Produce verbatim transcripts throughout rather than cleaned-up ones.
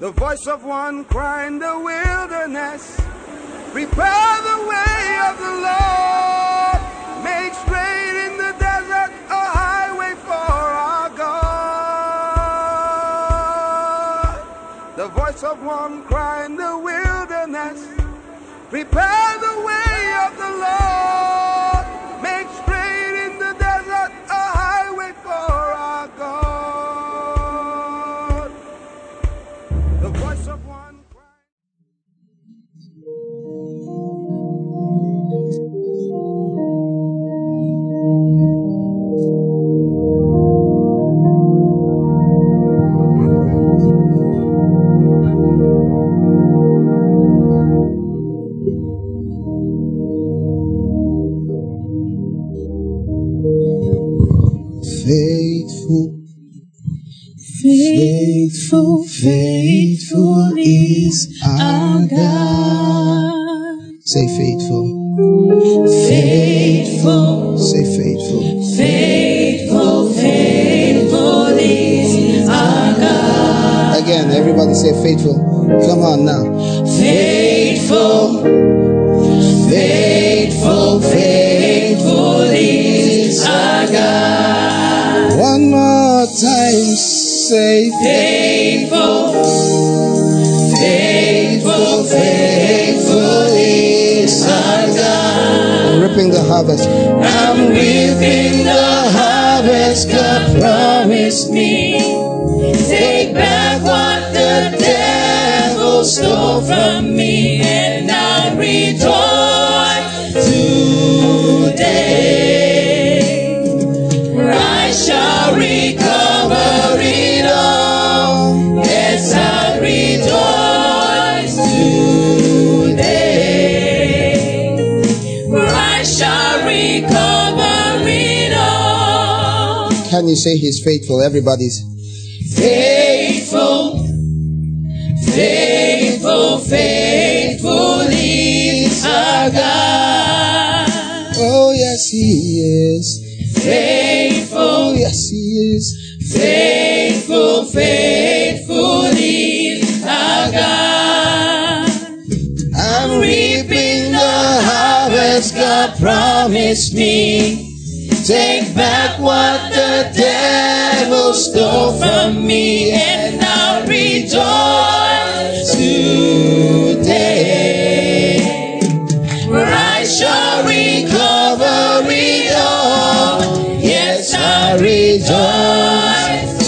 The voice of one crying in the wilderness, prepare the way of the Lord, make straight in the desert a highway for our God. The voice of one crying in the wilderness, prepare the way of the Lord, make straight in the desert a highway for our God. The voice of one crying. Faithful, faithful, faithful is our God. Say faithful. Faithful. Say faithful. Faithful, faithful is our God. Again, everybody say faithful. Come on now. Faithful, faithful, faithful is our God. One more time, say faithful, faithful, faithful is our God. Ripping the harvest. I'm reaping the harvest God promised me. Take back what the devil stole from me, and I rejoice today. I shall recover it all. Yes, I rejoice today. I shall recover it all. Can you say he's faithful? Everybody's faithful, faithful, faithful is our God. Oh yes, he is faithful. Oh yes, he is faithful, faithful is our God. I'm reaping the harvest God promised me. Take back what the devil stole from me, and I'll rejoice today. For I shall recover it all. Yes, I rejoice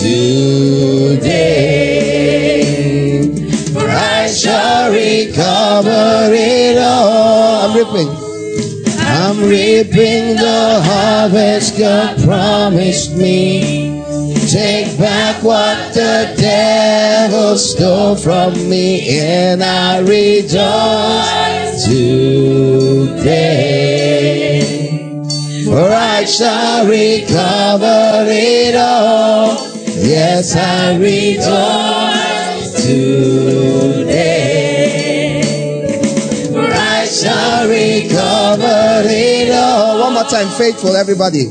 today. For I shall recover it all. I'm ripping. I'm reaping the harvest God promised me. Take back what the devil stole from me, and I rejoice today. For I shall recover it all. Yes, I rejoice today. For I shall recover it all. One more time, faithful, everybody.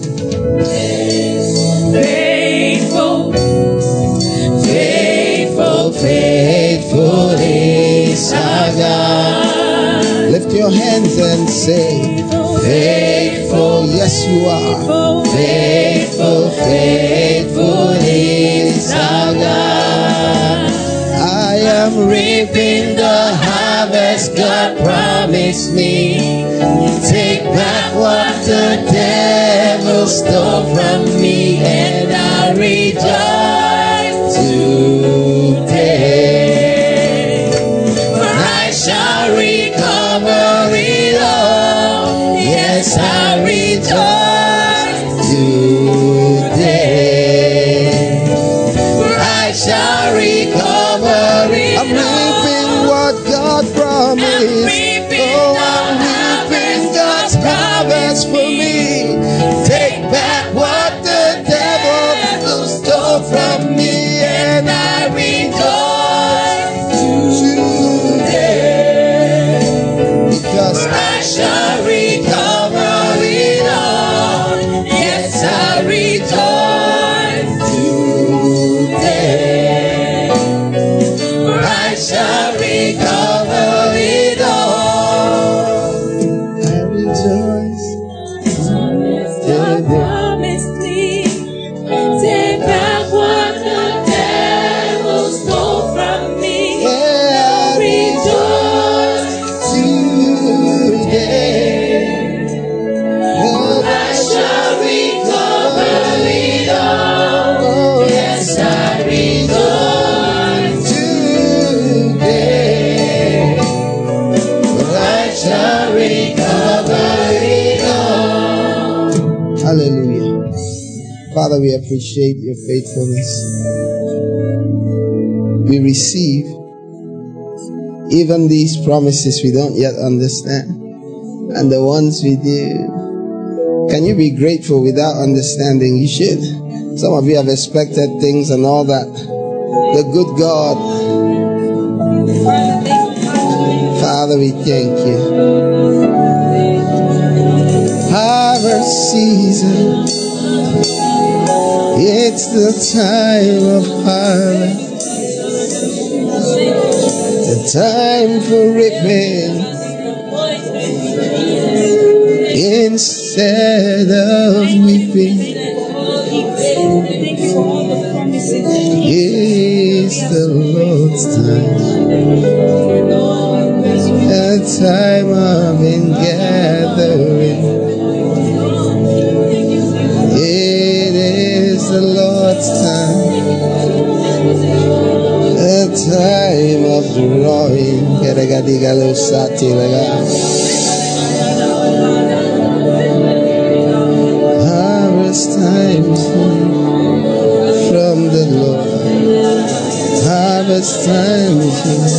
Faithful, faithful, faithful is our God. Lift your hands and say, faithful, yes you are. Faithful, faithful is our God. I am reaping the harvest God promised me. Take back what the devil stole from me, and I rejoice today. For I shall recover it all. Yes, I rejoice today. For I shall recover it I'm all. reaping what God promised. I'm reaping oh, the I'm reaping God's harvest harvest for me. Take back what the devil stole from shall recover it all. I rejoice. God promised me, take back what the devil stole from me. Yeah, I Rejoice today. I shall recover it all. Oh, Yes, I rejoice. today. I shall recover it all. Hallelujah. Father, we appreciate your faithfulness. We receive even these promises we don't yet understand, and the ones we do. Can you be grateful without understanding? You should. Some of you have expected things and all that. The good God, Father, we thank you. Harvest season, it's the time of harvest, the time for reaping instead of weeping. It's the Lord's time, a time of ingathering. It is the Lord's time, a time of drawing. Harvest times from the Lord. Harvest times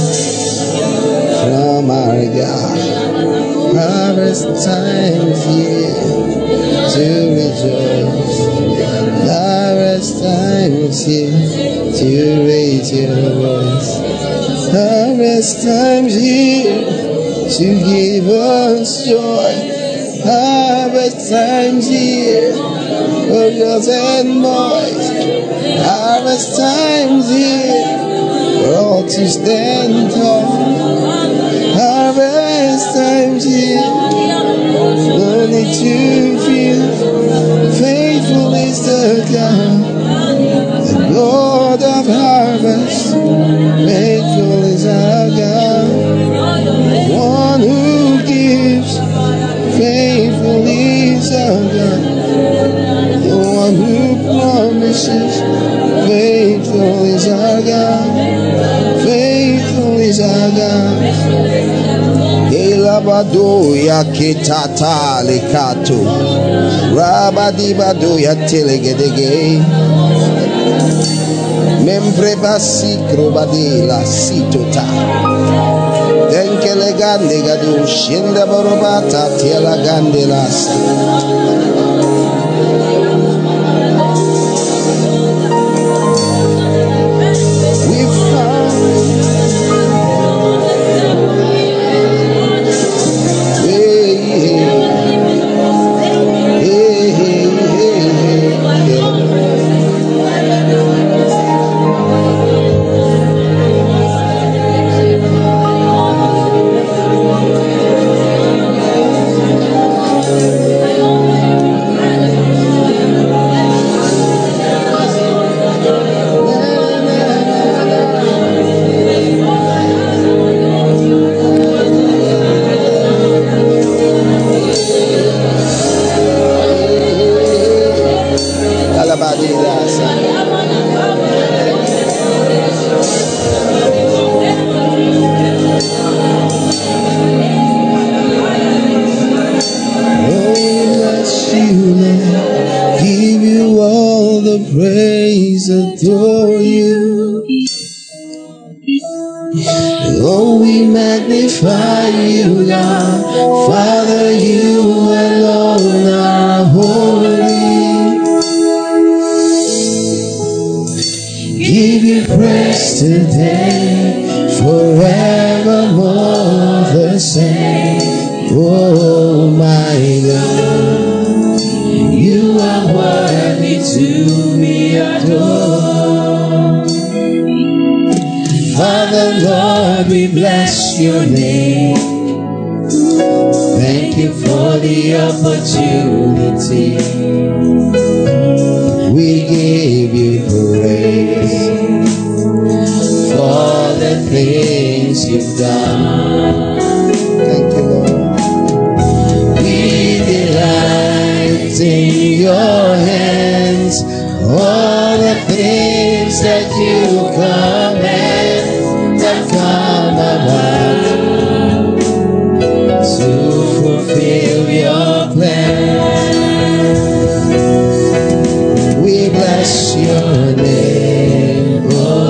from our God. Harvest times here to rejoice. Harvest times here to raise your voice. Harvest times here to give us joy. Harvest times here for girls and boys. Harvest times here for all to stand tall. Harvest times here, no need to fear. Faithful is the God, the Lord of harvest. Faithful is our God, one who gives. Faithful is our God, the one who promises. Faithful is our God, faithful is our God. Elabado ya kitata likato, rabadibado ya telegedege, membreba sikro badila sitota. Denkele gande gadu shinda borobata tiela gandelas. Praise, adore you. Oh, we magnify you, God. Father, you alone are holy. Give you praise today, forevermore the same. Oh, my God, you are worthy to be adored. Father, Lord, we bless your name. Thank you for the opportunity. We give you praise for the things you've done. Thank you, Lord. We delight in your hands, all the things that you command that come about to fulfill your plan. We bless your name,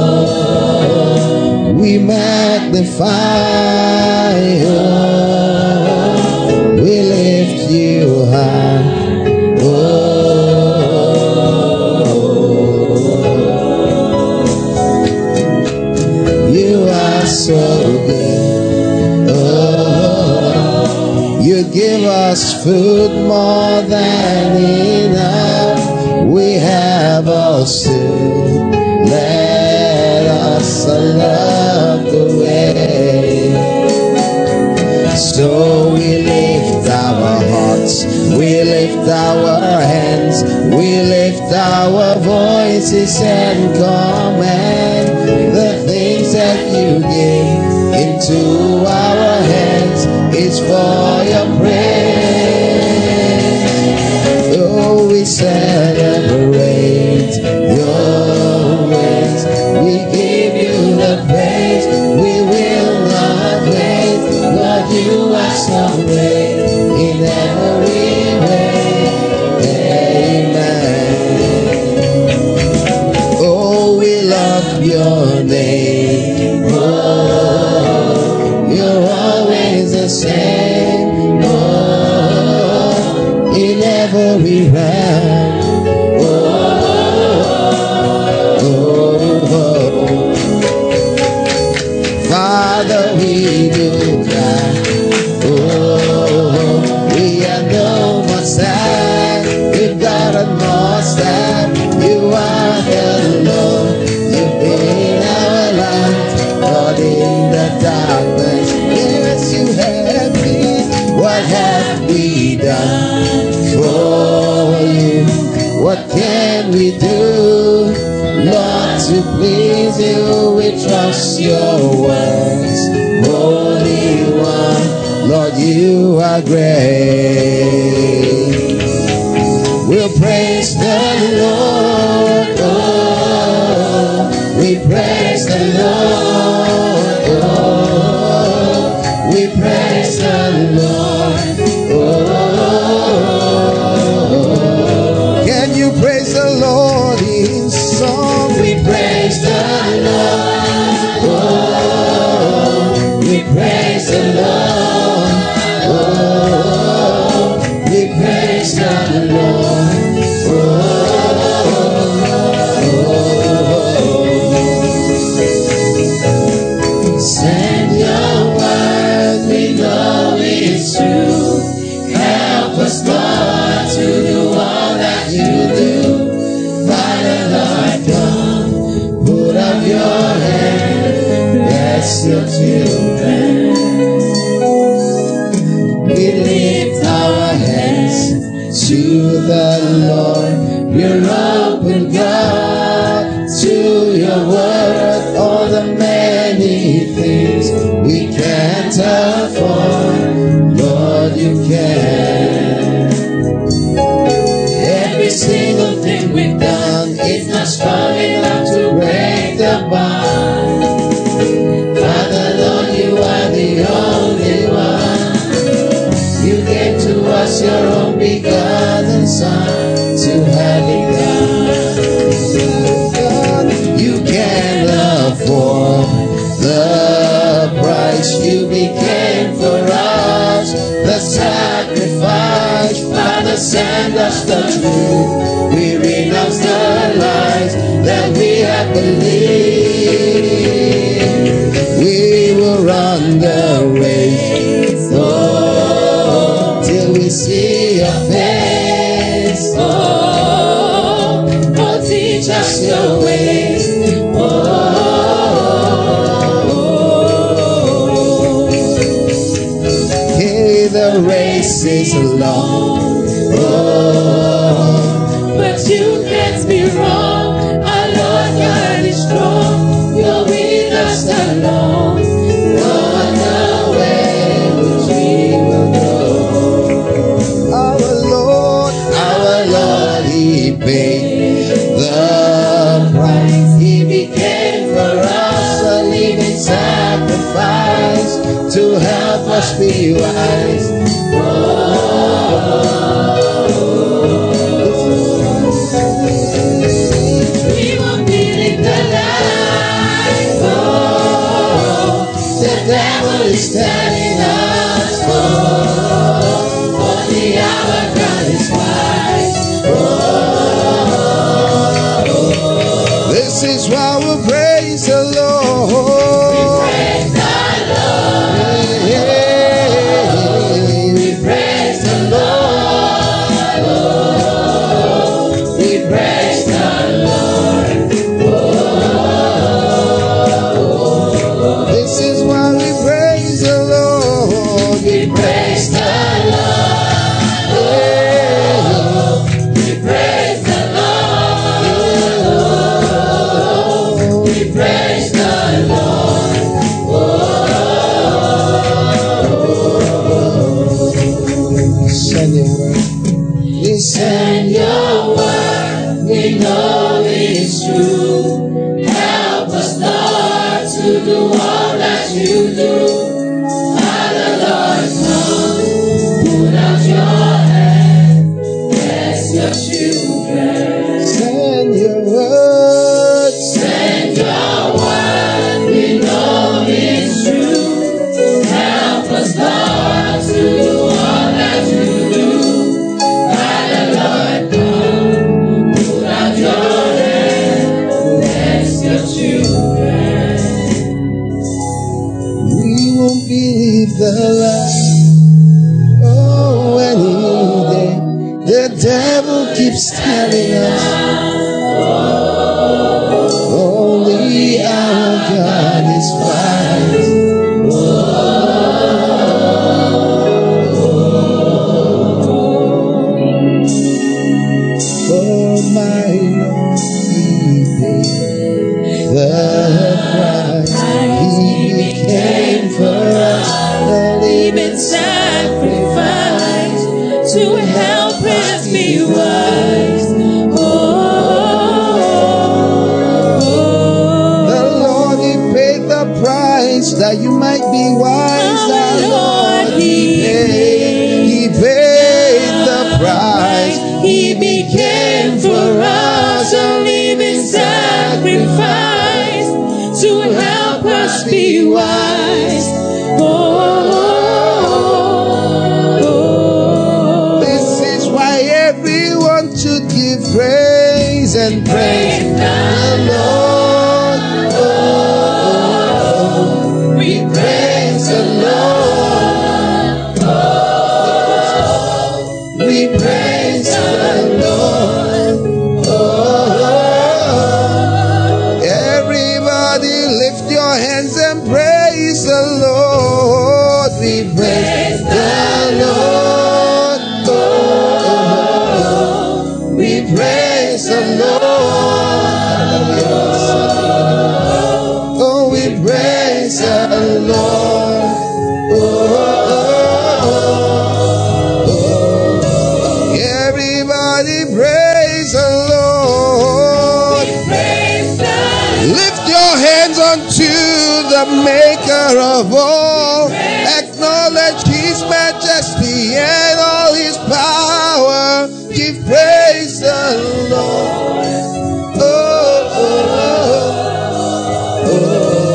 oh, we magnify, oh, we lift you high, oh, you are so good, oh, you give us food more than enough. We have all stood, let us love the way. So we lift our hearts, we lift our hands, we lift our voices and command the things that you give into our hands is for your praise. Oh, we celebrate your ways, we give you the praise, we will not wait, Lord, you are so great in every way. Amen. Oh, we love your name, oh, you're always the same, oh, in every round. Father, we do cry, oh, we are no more sad, we've got a more sad, you are the Lord, you've been our light, Lord, in the darkness, yes, you have been. What have we done for you? What can we do, Lord, to please you? We trust your words, Holy One, Lord, you are great. We'll praise the Lord, oh, we praise the Lord, oh, we praise the Lord, oh. Can you praise the Lord in song? We praise the Lord, oh, we praise the Lord, oh, we praise the Lord, oh, oh. Send your word, we know it's true. Help us, Lord, to do all that you do. Father, Lord, come, put up your hand, bless your children. We lift our hands to the Lord. We're open, God, to your word. All the many things we can't afford, Lord, you can. Every single thing we've done is not strong enough to break the bond. Father, Lord, you are the only one. You gave to us your own begotten Son to have it done. You can't afford the price you became for us, the sacrifice. Father, send us the truth. We renounce the lies that we have believed. We will run the race, oh, till we see your face. Oh, oh, teach us your ways. Oh, oh, oh. praises alone. Oh, but you can't be wrong. Our Lord God is strong. You're with us alone. No other way which we will go. our Lord, our Lord, He paid the price. He became for us a living sacrifice to help us be wise. We won't believe the lies. Oh, The devil is telling us, oh, only our God is wise. this is why we praise the Lord. Praise the Lord. Yeah. We praise the Lord. We praise the Lord. This is why we praise the Lord. We praise the Lord. We praise the Lord. We praise the Lord. Send your word. We Send your word, we know it's true. Help us, Lord, to do all that you do. Father, Lord, come, put out your hand, bless your children. send your word. Send your word, we know it's true. Help us, Lord, to do all that you do. Father, Lord, come, put out your hand, bless your children. We won't believe the lie. Oh, any day the devil keeps telling us only our God is wise. For my Lord, He paid the price. He became for us the living Living sacrifice to help us be wise. Oh, The Lord, He paid the price that you might be wise. Our The Lord, Lord, He He paid, He paid the price. He became for us a living sacrifice to help us be wise. Oh, This is why everyone should give praise and praise the Lord. Oh, we praise the Lord. We praise the Lord. Oh, everybody lift your hands and praise the Lord. We praise the Lord. Oh, we praise the Lord. Oh, we praise the Lord. Oh, everybody praise the Lord. praise the Lift your hands unto the maker of all. Acknowledge His majesty and all His power. Give praise the Lord. Oh, oh, oh,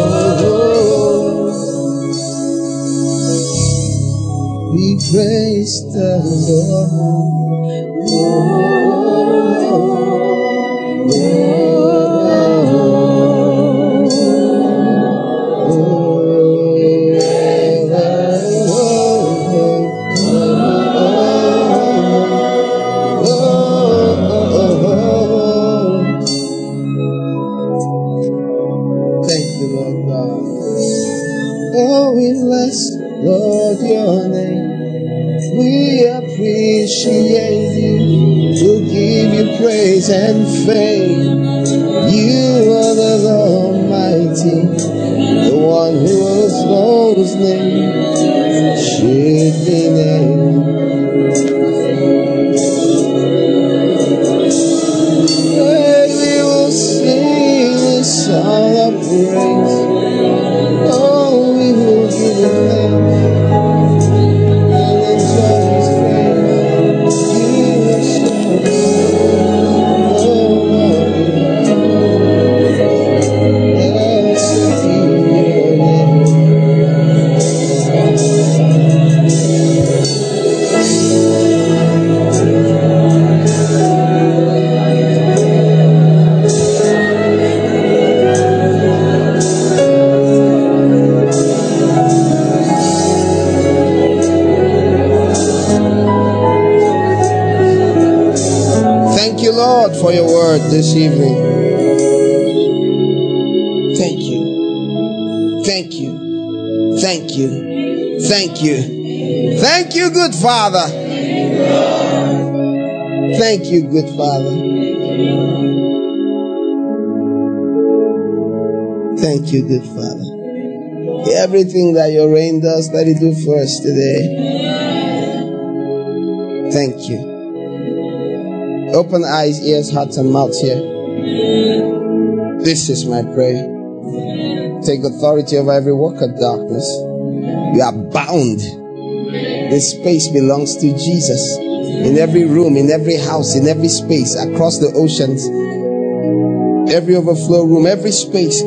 oh. We praise the Thank you, Lord God. Oh, we bless, Lord, your name. We appreciate you. We'll give you praise and fame. You are the Almighty, the one who was whose name should be named. And we will sing a song of praise. Oh, we will give you thanks. For your word this evening. Thank you. Thank you. Thank you. Thank you. Thank you, good Father. Thank you, good Father. Thank you, good Father. Everything that your reign does, let it do for us today. Thank you. Open eyes, ears, hearts, and mouths here. This is my prayer. Take authority over every work of darkness. You are bound. This space belongs to Jesus. In every room, in every house, in every space, across the oceans, every overflow room, every space.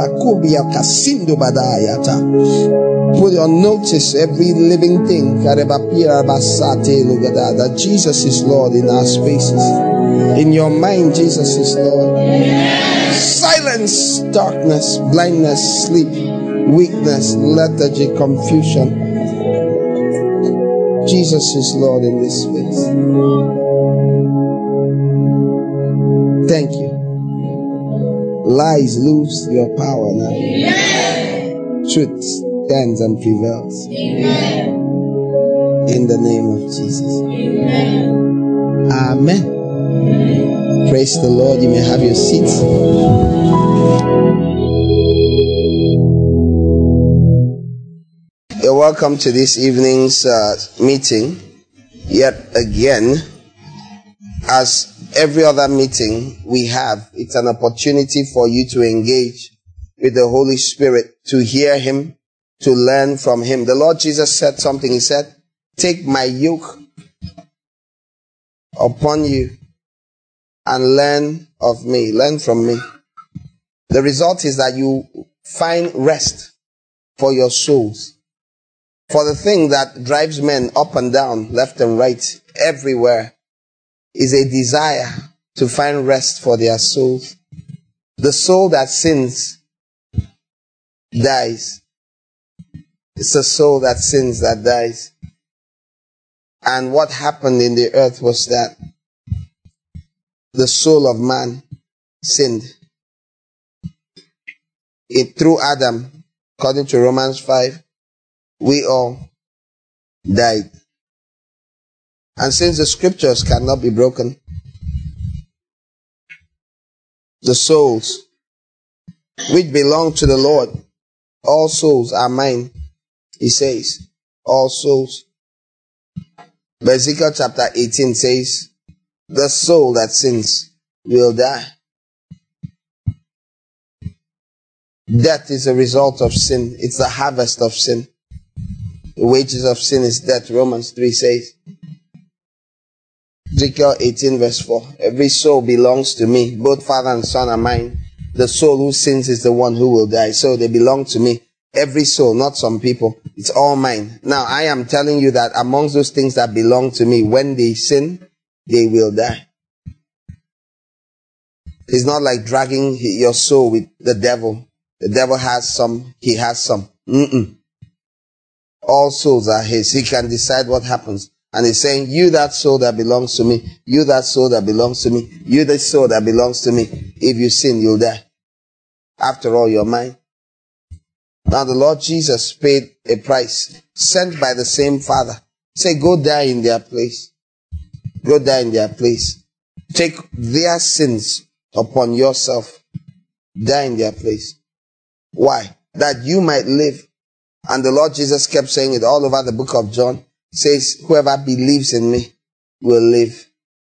Put on notice every living thing that Jesus is Lord in our spaces. In your mind, Jesus is Lord. Silence darkness, blindness, sleep, weakness, lethargy, confusion. Jesus is Lord in this space. Thank you. Lies lose your power now. Truth stands and prevails. Amen. In the name of Jesus. Amen. Amen. Amen. Praise the Lord. You may have your seats. You're welcome to this evening's uh, meeting. Yet again, as every other meeting we have, it's an opportunity for you to engage with the Holy Spirit, to hear Him, to learn from Him. The Lord Jesus said something. He said, take my yoke upon you and learn of me. Learn from me. The result is that you find rest for your souls. For the thing that drives men up and down, left and right, everywhere, is a desire to find rest for their souls. The soul that sins dies. It's a soul that sins that dies. And what happened in the earth was that the soul of man sinned. It through Adam, according to Romans five, we all died. And since the scriptures cannot be broken, the souls which belong to the Lord, all souls are mine, he says. All souls. But Ezekiel chapter eighteen says, the soul that sins will die. Death is a result of sin. It's the harvest of sin. The wages of sin is death, Romans three says. Ezekiel eighteen verse four. Every soul belongs to me. Both father and son are mine. The soul who sins is the one who will die. So they belong to me. Every soul, not some people. It's all mine. Now, I am telling you that amongst those things that belong to me, when they sin, they will die. It's not like dragging your soul with the devil. The devil has some, he has some. Mm-mm. All souls are his. He can decide what happens. And he's saying, you that soul that belongs to me, you that soul that belongs to me, you that soul that belongs to me, if you sin, you'll die. After all, you're mine. Now the Lord Jesus paid a price, sent by the same Father, Say, go die in their place. Go die in their place. Take their sins upon yourself. Die in their place. Why? That you might live. And the Lord Jesus kept saying it all over the book of John. He says, whoever believes in me will live.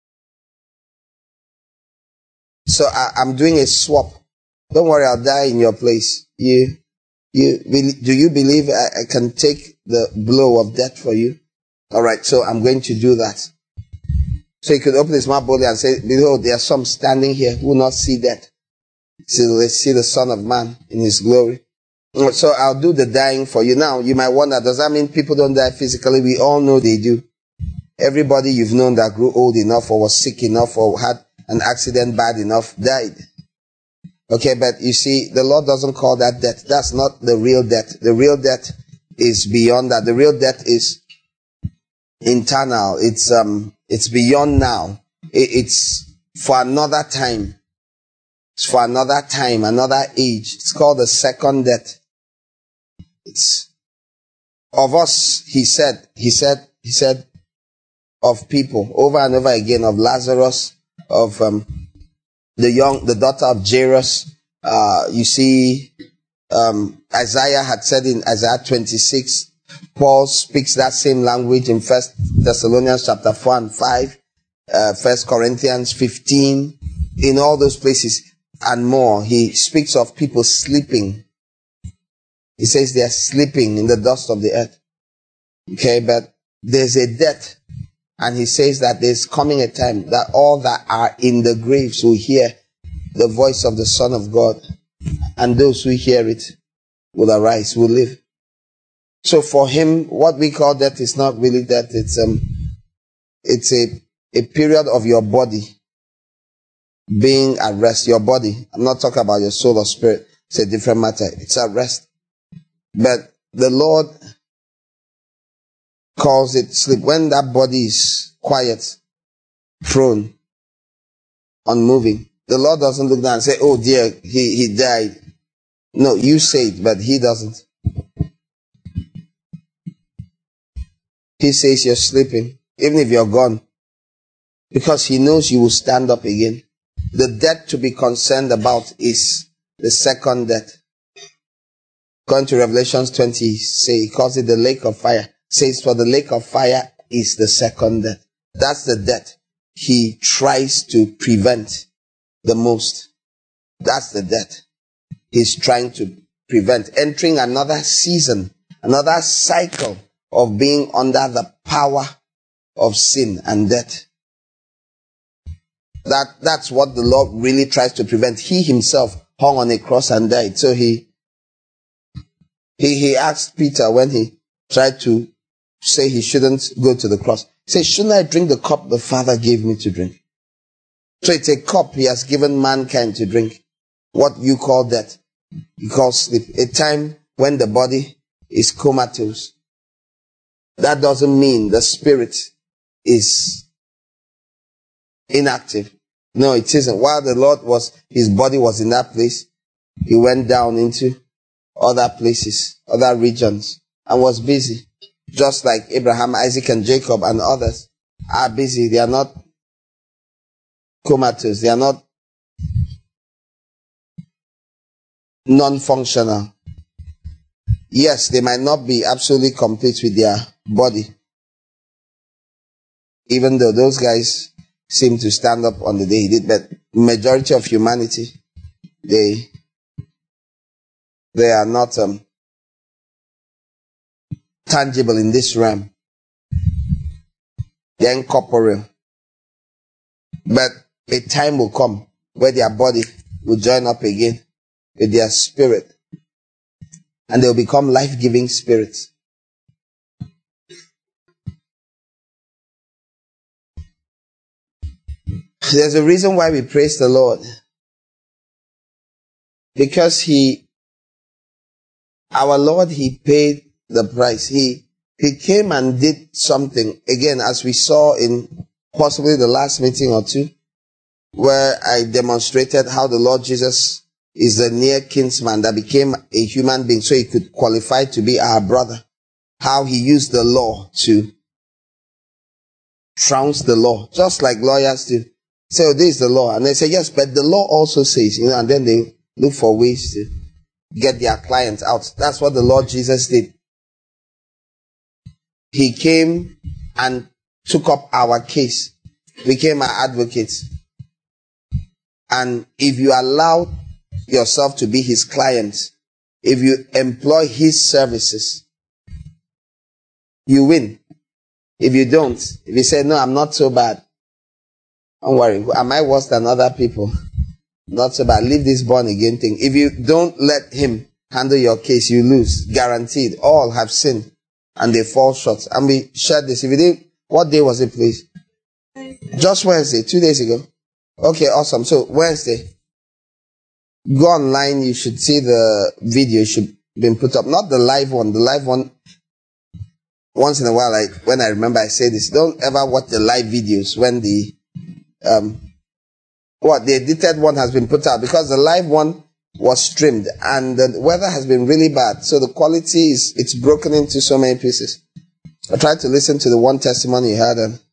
So I, I'm doing a swap. Don't worry, I'll die in your place. You, you, do you believe I, I can take the blow of death for you? All right, so I'm going to do that. So he could open his mouth boldly and say, behold, there are some standing here who will not see death. So they see the Son of Man in his glory. So I'll do the dying for you. Now, you might wonder, does that mean people don't die physically? We all know they do. Everybody you've known that grew old enough or was sick enough or had an accident bad enough died. Okay, but you see, the Lord doesn't call that death. That's not the real death. The real death is beyond that. The real death is internal. It's, um, it's beyond now. It, it's for another time. It's for another time, another age. It's called the second death. It's of us, he said, he said, he said, of people over and over again, of Lazarus, of um, the young, the daughter of Jairus. Uh, you see, um, Isaiah had said in Isaiah twenty-six, Paul speaks that same language in First Thessalonians chapter four and five, uh, First Corinthians fifteen, in all those places and more. He speaks of people sleeping. He says they are sleeping in the dust of the earth. Okay, but there's a death. And he says that there's coming a time that all that are in the graves will hear the voice of the Son of God. And those who hear it will arise, will live. So for him, what we call death is not really death. It's, um, it's a, a period of your body being at rest. Your body. I'm not talking about your soul or spirit. It's a different matter. It's at rest. But the Lord calls it sleep. When that body is quiet, prone, unmoving, the Lord doesn't look down and say, oh dear, he, he died. No, you say it, but he doesn't. He says you're sleeping, even if you're gone, because he knows you will stand up again. The death to be concerned about is the second death. According to Revelation twenty, say, he calls it the lake of fire. Says, for the lake of fire is the second death. That's the death he tries to prevent the most. That's the death he's trying to prevent. Entering another season, another cycle of being under the power of sin and death. That, that's what the Lord really tries to prevent. He himself hung on a cross and died. So he, he, he asked Peter when he tried to say he shouldn't go to the cross. He said, shouldn't I drink the cup the Father gave me to drink? So it's a cup he has given mankind to drink. What you call death, you call sleep. A time when the body is comatose. That doesn't mean the spirit is inactive. No, it isn't. While the Lord was, his body was in that place, he went down into other places, other regions, and was busy. Just like Abraham, Isaac, and Jacob and others are busy. They are not comatose. They are not non-functional. Yes, they might not be absolutely complete with their body. Even though those guys seem to stand up on the day he did, but majority of humanity, they, they are not um, tangible in this realm. They're incorporeal. But a time will come where their body will join up again with their spirit. And they'll become life-giving spirits. There's a reason why we praise the Lord. Because he, our Lord, he paid the price. He, he came and did something. Again, as we saw in possibly the last meeting or two, where I demonstrated how the Lord Jesus is the near kinsman that became a human being so he could qualify to be our brother. How he used the law to trounce the law, just like lawyers do. So this is the law. And they say, yes, but the law also says, you know, and then they look for ways to get their clients out. That's what the Lord Jesus did. He came and took up our case, became our advocate. And if you allow yourself to be his client, if you employ his services, you win. If you don't, if you say, no, I'm not so bad, don't worry, am I worse than other people? Not so bad. Leave this born again thing. If you don't let him handle your case, you lose. Guaranteed. All have sinned and they fall short. And we shared this. If you didn't, what day was it, please? Just Wednesday, two days ago. Okay, awesome. So Wednesday, go online. You should see the video should been put up. Not the live one. The live one, once in a while, like when I remember I say this, don't ever watch the live videos when the, um, what, the edited one has been put out, because the live one was streamed and the weather has been really bad. So the quality is, it's broken into so many pieces. I tried to listen to the one testimony he had, and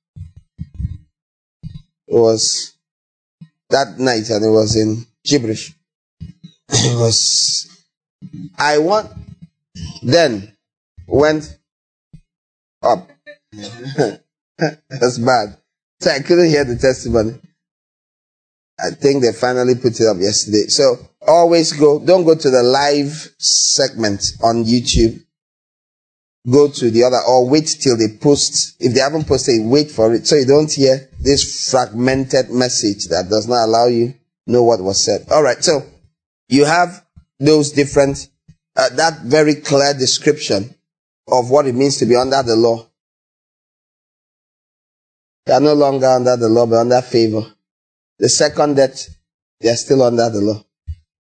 it was that night, and it was in gibberish. It was, I want, then went up. That's bad. So I couldn't hear the testimony. I think they finally put it up yesterday. So always go, don't go to the live segment on YouTube. Go to the other, or wait till they post. If they haven't posted, wait for it, so you don't hear this fragmented message that does not allow you know what was said. All right, so you have those different, uh, that very clear description of what it means to be under the law. They are no longer under the law, but under favor. The second death, they are still under the law.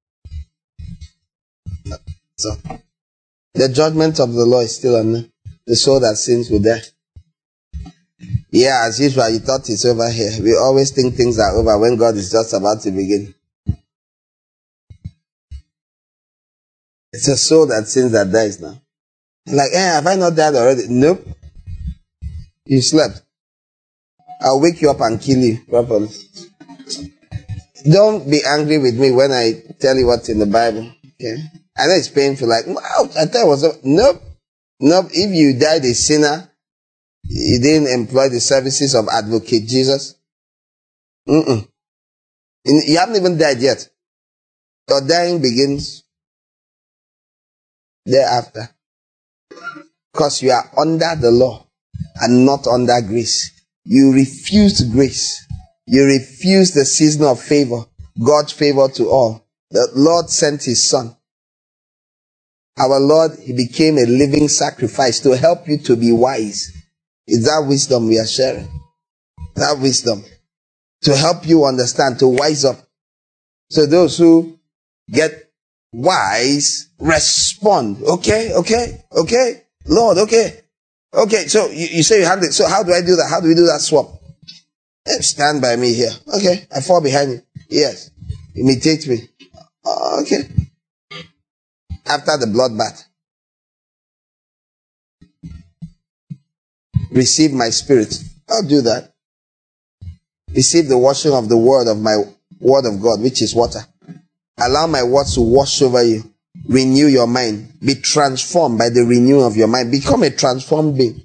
So, the judgment of the law is still on them. The soul that sins will die. Yeah, as usual, you thought it's over here. We always think things are over when God is just about to begin. It's a soul that sins that dies now. Like, eh, have I not died already? Nope. You slept. I'll wake you up and kill you properly. Don't be angry with me when I tell you what's in the Bible. Okay? I know it's painful, like, wow, I thought it was, nope, nope. If you died a sinner, you didn't employ the services of Advocate Jesus. Mm-mm. You haven't even died yet. Your dying begins thereafter. Because you are under the law and not under grace. You refused grace. You refused the season of favor, God's favor to all. The Lord sent his son. Our Lord, he became a living sacrifice to help you to be wise. It's that wisdom we are sharing. That wisdom. To help you understand, to wise up. So those who get wise, respond. Okay, okay, okay. Lord, okay. Okay, so you, you say you have it. So how do I do that? How do we do that swap? Stand by me here. Okay, I fall behind you. Yes. Imitate me. Uh, okay. After the bloodbath, receive my spirit. I'll do that. Receive the washing of the word of my word of God, which is water. Allow my words to wash over you. Renew your mind. Be transformed by the renewing of your mind. Become a transformed being.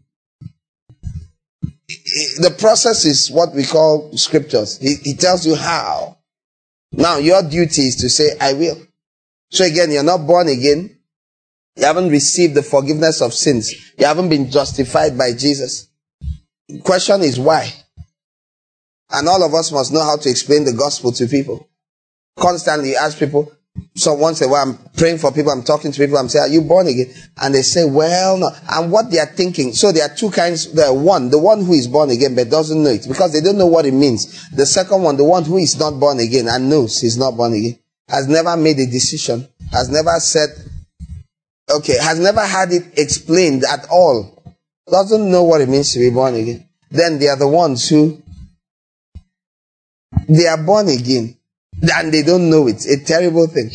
The process is what we call scriptures. He, he tells you how. Now, your duty is to say, I will. So again, you're not born again. You haven't received the forgiveness of sins. You haven't been justified by Jesus. The question is why? And all of us must know how to explain the gospel to people. Constantly ask people. So once in a while, I'm praying for people, I'm talking to people, I'm saying, are you born again? And they say, well, no. And what they are thinking, so there are two kinds. There are one, the one who is born again but doesn't know it, because they don't know what it means. The second one, the one who is not born again and knows he's not born again, has never made a decision, has never said, okay, has never had it explained at all, doesn't know what it means to be born again. Then they are the ones who, they are born again, and they don't know it. A terrible thing.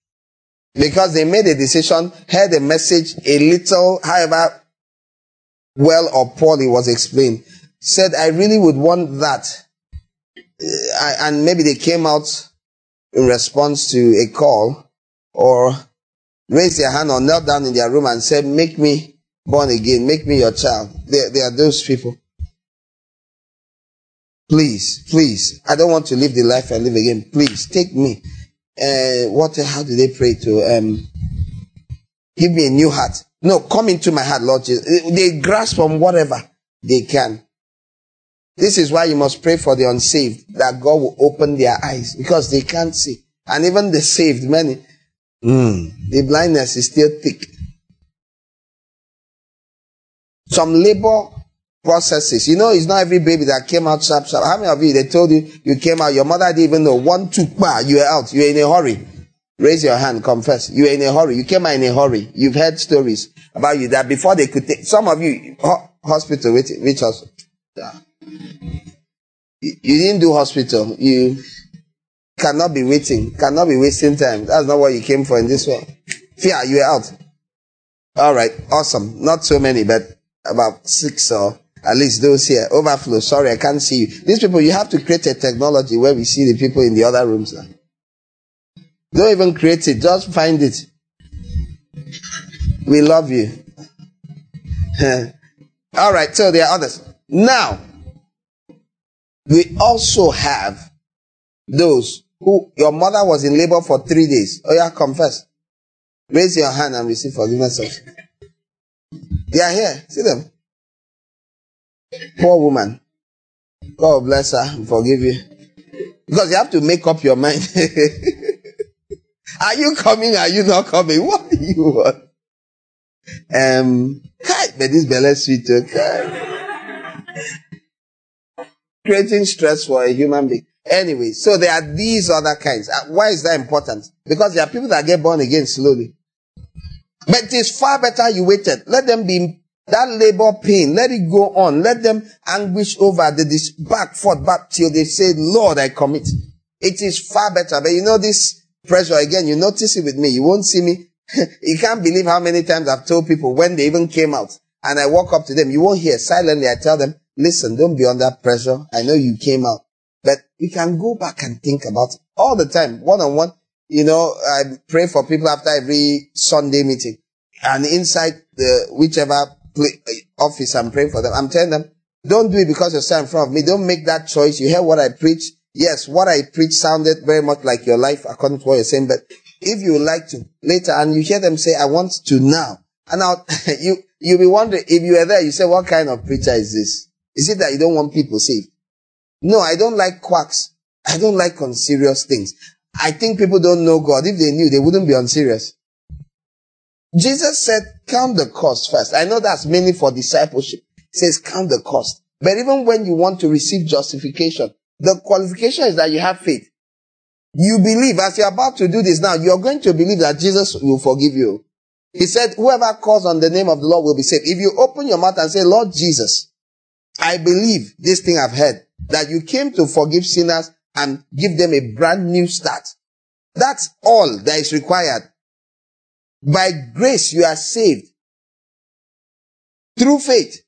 Because they made a decision, heard a message, a little, however well or poorly was explained. Said, I really would want that. Uh, and maybe they came out in response to a call, or raised their hand or knelt down in their room and said, make me born again, make me your child. They, they are those people. Please, please, I don't want to live the life I live again. Please, take me. Uh, what, how do they pray to, um, give me a new heart? No, come into my heart, Lord Jesus. They grasp on whatever they can. This is why you must pray for the unsaved, that God will open their eyes, because they can't see. And even the saved, many, mm, the blindness is still thick. Some labor processes. You know, it's not every baby that came out sharp, sharp. How many of you, they told you, you came out, your mother didn't even know, one, two, bah, you were out, you were in a hurry. Raise your hand, confess. You were in a hurry. You came out in a hurry. You've heard stories about you that before they could take, some of you, ho- hospital, which, which hospital? Yeah. You, you didn't do hospital. You cannot be waiting, cannot be wasting time. That's not what you came for in this world. Fear, you were out. Alright, awesome. Not so many, but about six or at least those here. Overflow. Sorry, I can't see you. These people, you have to create a technology where we see the people in the other rooms now. Don't even create it. Just find it. We love you. Alright, so there are others. Now, we also have those who, your mother was in labor for three days. Oh yeah, confess. Raise your hand and receive forgiveness of sin. They are here. See them. Poor woman. God bless her and forgive you. Because you have to make up your mind. Are you coming? Are you not coming? What do you want? Um, but this belly sweet. Creating stress for a human being. Anyway, so there are these other kinds. Why is that important? Because there are people that get born again slowly. But it is far better you waited. Let them be that labor pain. Let it go on. Let them anguish over the this back, forth, back till they say, Lord, I commit. It is far better. But you know this pressure again, you notice it with me. You won't see me. You can't believe how many times I've told people when they even came out and I walk up to them, you won't hear. Silently, I tell them, listen, don't be under pressure. I know you came out, but you can go back and think about it all the time, one-on-one. You know, I pray for people after every Sunday meeting, and inside the whichever play, office I'm praying for them, I'm telling them, don't do it because you're standing in front of me. Don't make that choice. You hear what I preach. Yes, what I preach sounded very much like your life according to what you're saying, but if you would like to later, and you hear them say, I want to now, and now you, you'll be wondering, if you were there, you say, what kind of preacher is this? Is it that you don't want people saved? No, I don't like quacks. I don't like unserious things. I think people don't know God. If they knew, they wouldn't be unserious. Jesus said, count the cost first. I know that's mainly for discipleship. He says, count the cost. But even when you want to receive justification, the qualification is that you have faith. You believe, as you're about to do this now, you're going to believe that Jesus will forgive you. He said, whoever calls on the name of the Lord will be saved. If you open your mouth and say, Lord Jesus, I believe this thing I've heard, that you came to forgive sinners and give them a brand new start. That's all that is required. By grace, you are saved. Through faith.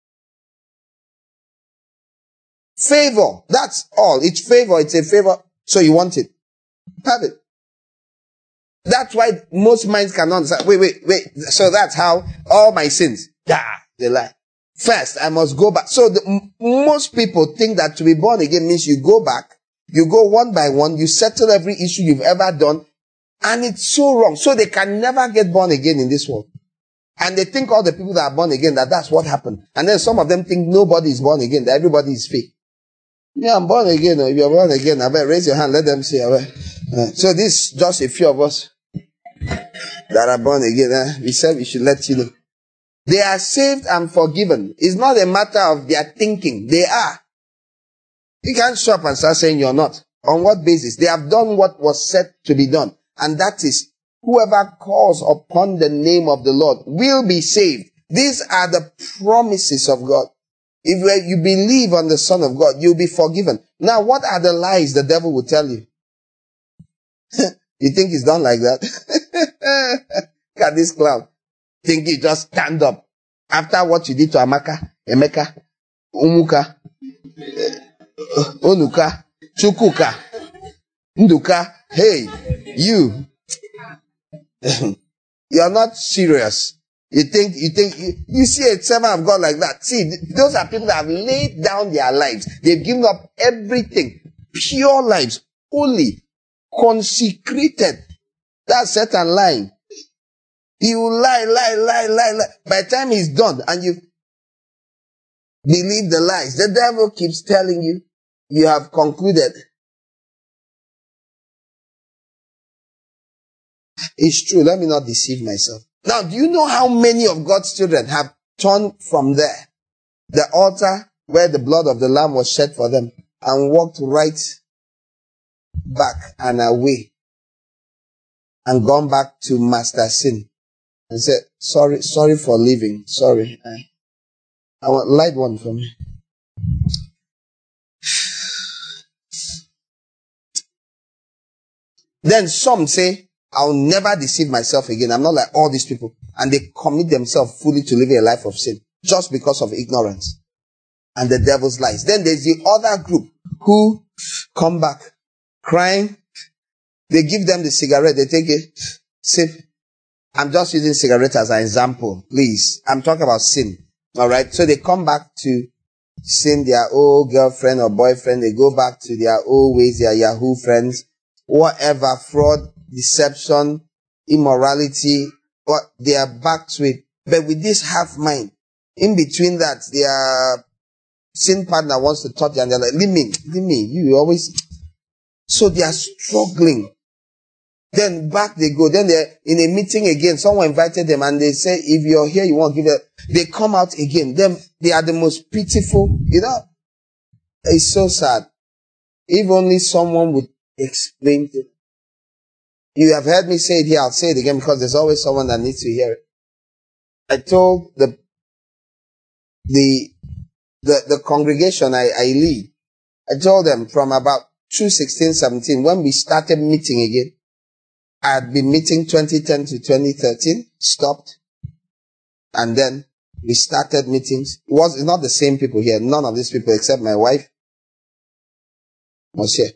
Favor. That's all. It's favor. It's a favor. So you want it. Have it. That's why most minds cannot understand. Wait, wait, wait. So that's how all my sins, ah, they lie. First, I must go back. So the, m- most people think that to be born again means you go back, you go one by one, you settle every issue you've ever done, and it's so wrong. So they can never get born again in this world. And they think all the people that are born again, that that's what happened. And then some of them think nobody is born again, that everybody is fake. Yeah, I'm born again. If you're born again, I bet raise your hand, let them see. I bet. Uh, so this is just a few of us that are born again. Eh? We said we should let you know. They are saved and forgiven. It's not a matter of their thinking. They are. You can't show up and start saying you're not. On what basis? They have done what was said to be done. And that is, whoever calls upon the name of the Lord will be saved. These are the promises of God. If you believe on the Son of God, you'll be forgiven. Now, what are the lies the devil will tell you? You think he's done like that? Look at this clown. Think he just stand up. After what you did to Amaka, Emeka, Umuka, Onuka, Chukuka, Nduka, hey, you, you are not serious. You think, you think, you, you see a servant of God like that. See, those are people that have laid down their lives. They've given up everything. Pure lives. Holy. Consecrated. That's Satan lying. He will lie, lie, lie, lie, lie. By the time he's done and you believe the lies, the devil keeps telling you, you have concluded. It's true. Let me not deceive myself. Now, do you know how many of God's children have turned from there, the altar where the blood of the Lamb was shed for them, and walked right back and away and gone back to master sin and said, sorry, sorry for leaving. Sorry. I, I want light one for me. Then some say, I'll never deceive myself again. I'm not like all these people. And they commit themselves fully to living a life of sin just because of ignorance and the devil's lies. Then there's the other group who come back crying. They give them the cigarette. They take it. Sip. I'm just using cigarette as an example. Please. I'm talking about sin. All right. So they come back to sin their old girlfriend or boyfriend. They go back to their old ways, their Yahoo friends, whatever, fraud, deception, immorality, what they are back to it. But with this half mind, in between that, their sin partner wants to touch you and they're like, leave me, leave me, you always. So they are struggling. Then back they go. Then they're in a meeting again. Someone invited them and they say, if you're here, you won't give it. They come out again. Then they are the most pitiful. You know, it's so sad. If only someone would explain to them. You have heard me say it here. I'll say it again because there's always someone that needs to hear it. I told the the the, the congregation I, I lead, I told them from about two sixteen seventeen, when we started meeting again, I had been meeting twenty ten to twenty thirteen, stopped, and then we started meetings. It was it's not the same people here. None of these people except my wife was here.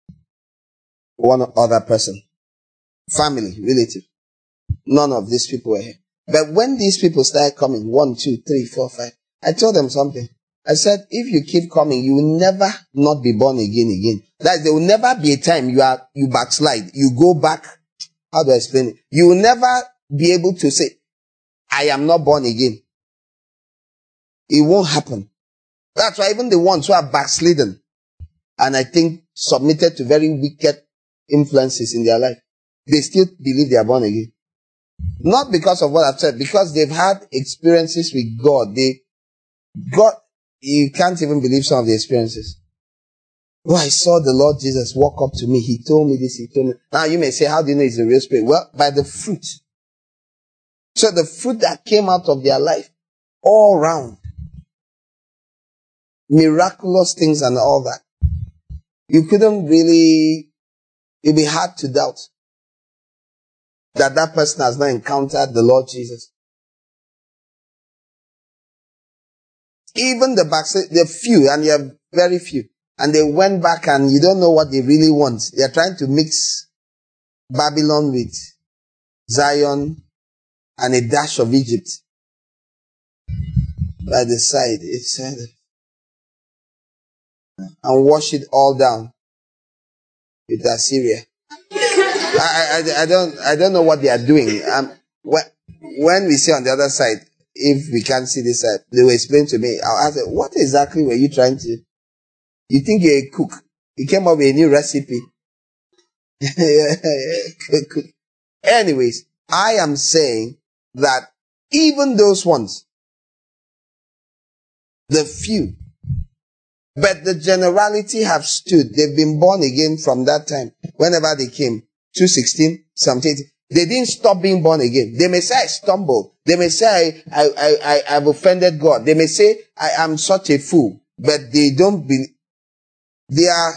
One other person. Family, relative. None of these people were here. But when these people started coming, one, two, three, four, five, I told them something. I said, if you keep coming, you will never not be born again again. That is, there will never be a time you are, you backslide. You go back. How do I explain it? You will never be able to say, I am not born again. It won't happen. That's why even the ones who are backslidden and I think submitted to very wicked influences in their life, they still believe they are born again. Not because of what I've said, because they've had experiences with God. They, God, you can't even believe some of the experiences. Oh, I saw the Lord Jesus walk up to me. He told me this, he told me. Now you may say, how do you know it's the real spirit? Well, by the fruit. So the fruit that came out of their life, all round. Miraculous things and all that. You couldn't really, it'd be hard to doubt that that person has not encountered the Lord Jesus. Even the back, the few, and you have very few, and they went back and you don't know what they really want. They are trying to mix Babylon with Zion and a dash of Egypt. By the side, it said, and wash it all down with Assyria. I, I, I don't, I don't know what they are doing. Um, when, when we say on the other side, if we can't see this side, they will explain to me. I'll ask them, what exactly were you trying to, you think you're a cook? You came up with a new recipe. Anyways, I am saying that even those ones, the few, but the generality have stood. They've been born again from that time. Whenever they came, two sixteen, seventeen, they didn't stop being born again. They may say, I stumbled. They may say, I, I, I, I've offended God. They may say, I am such a fool. But they don't believe. They are,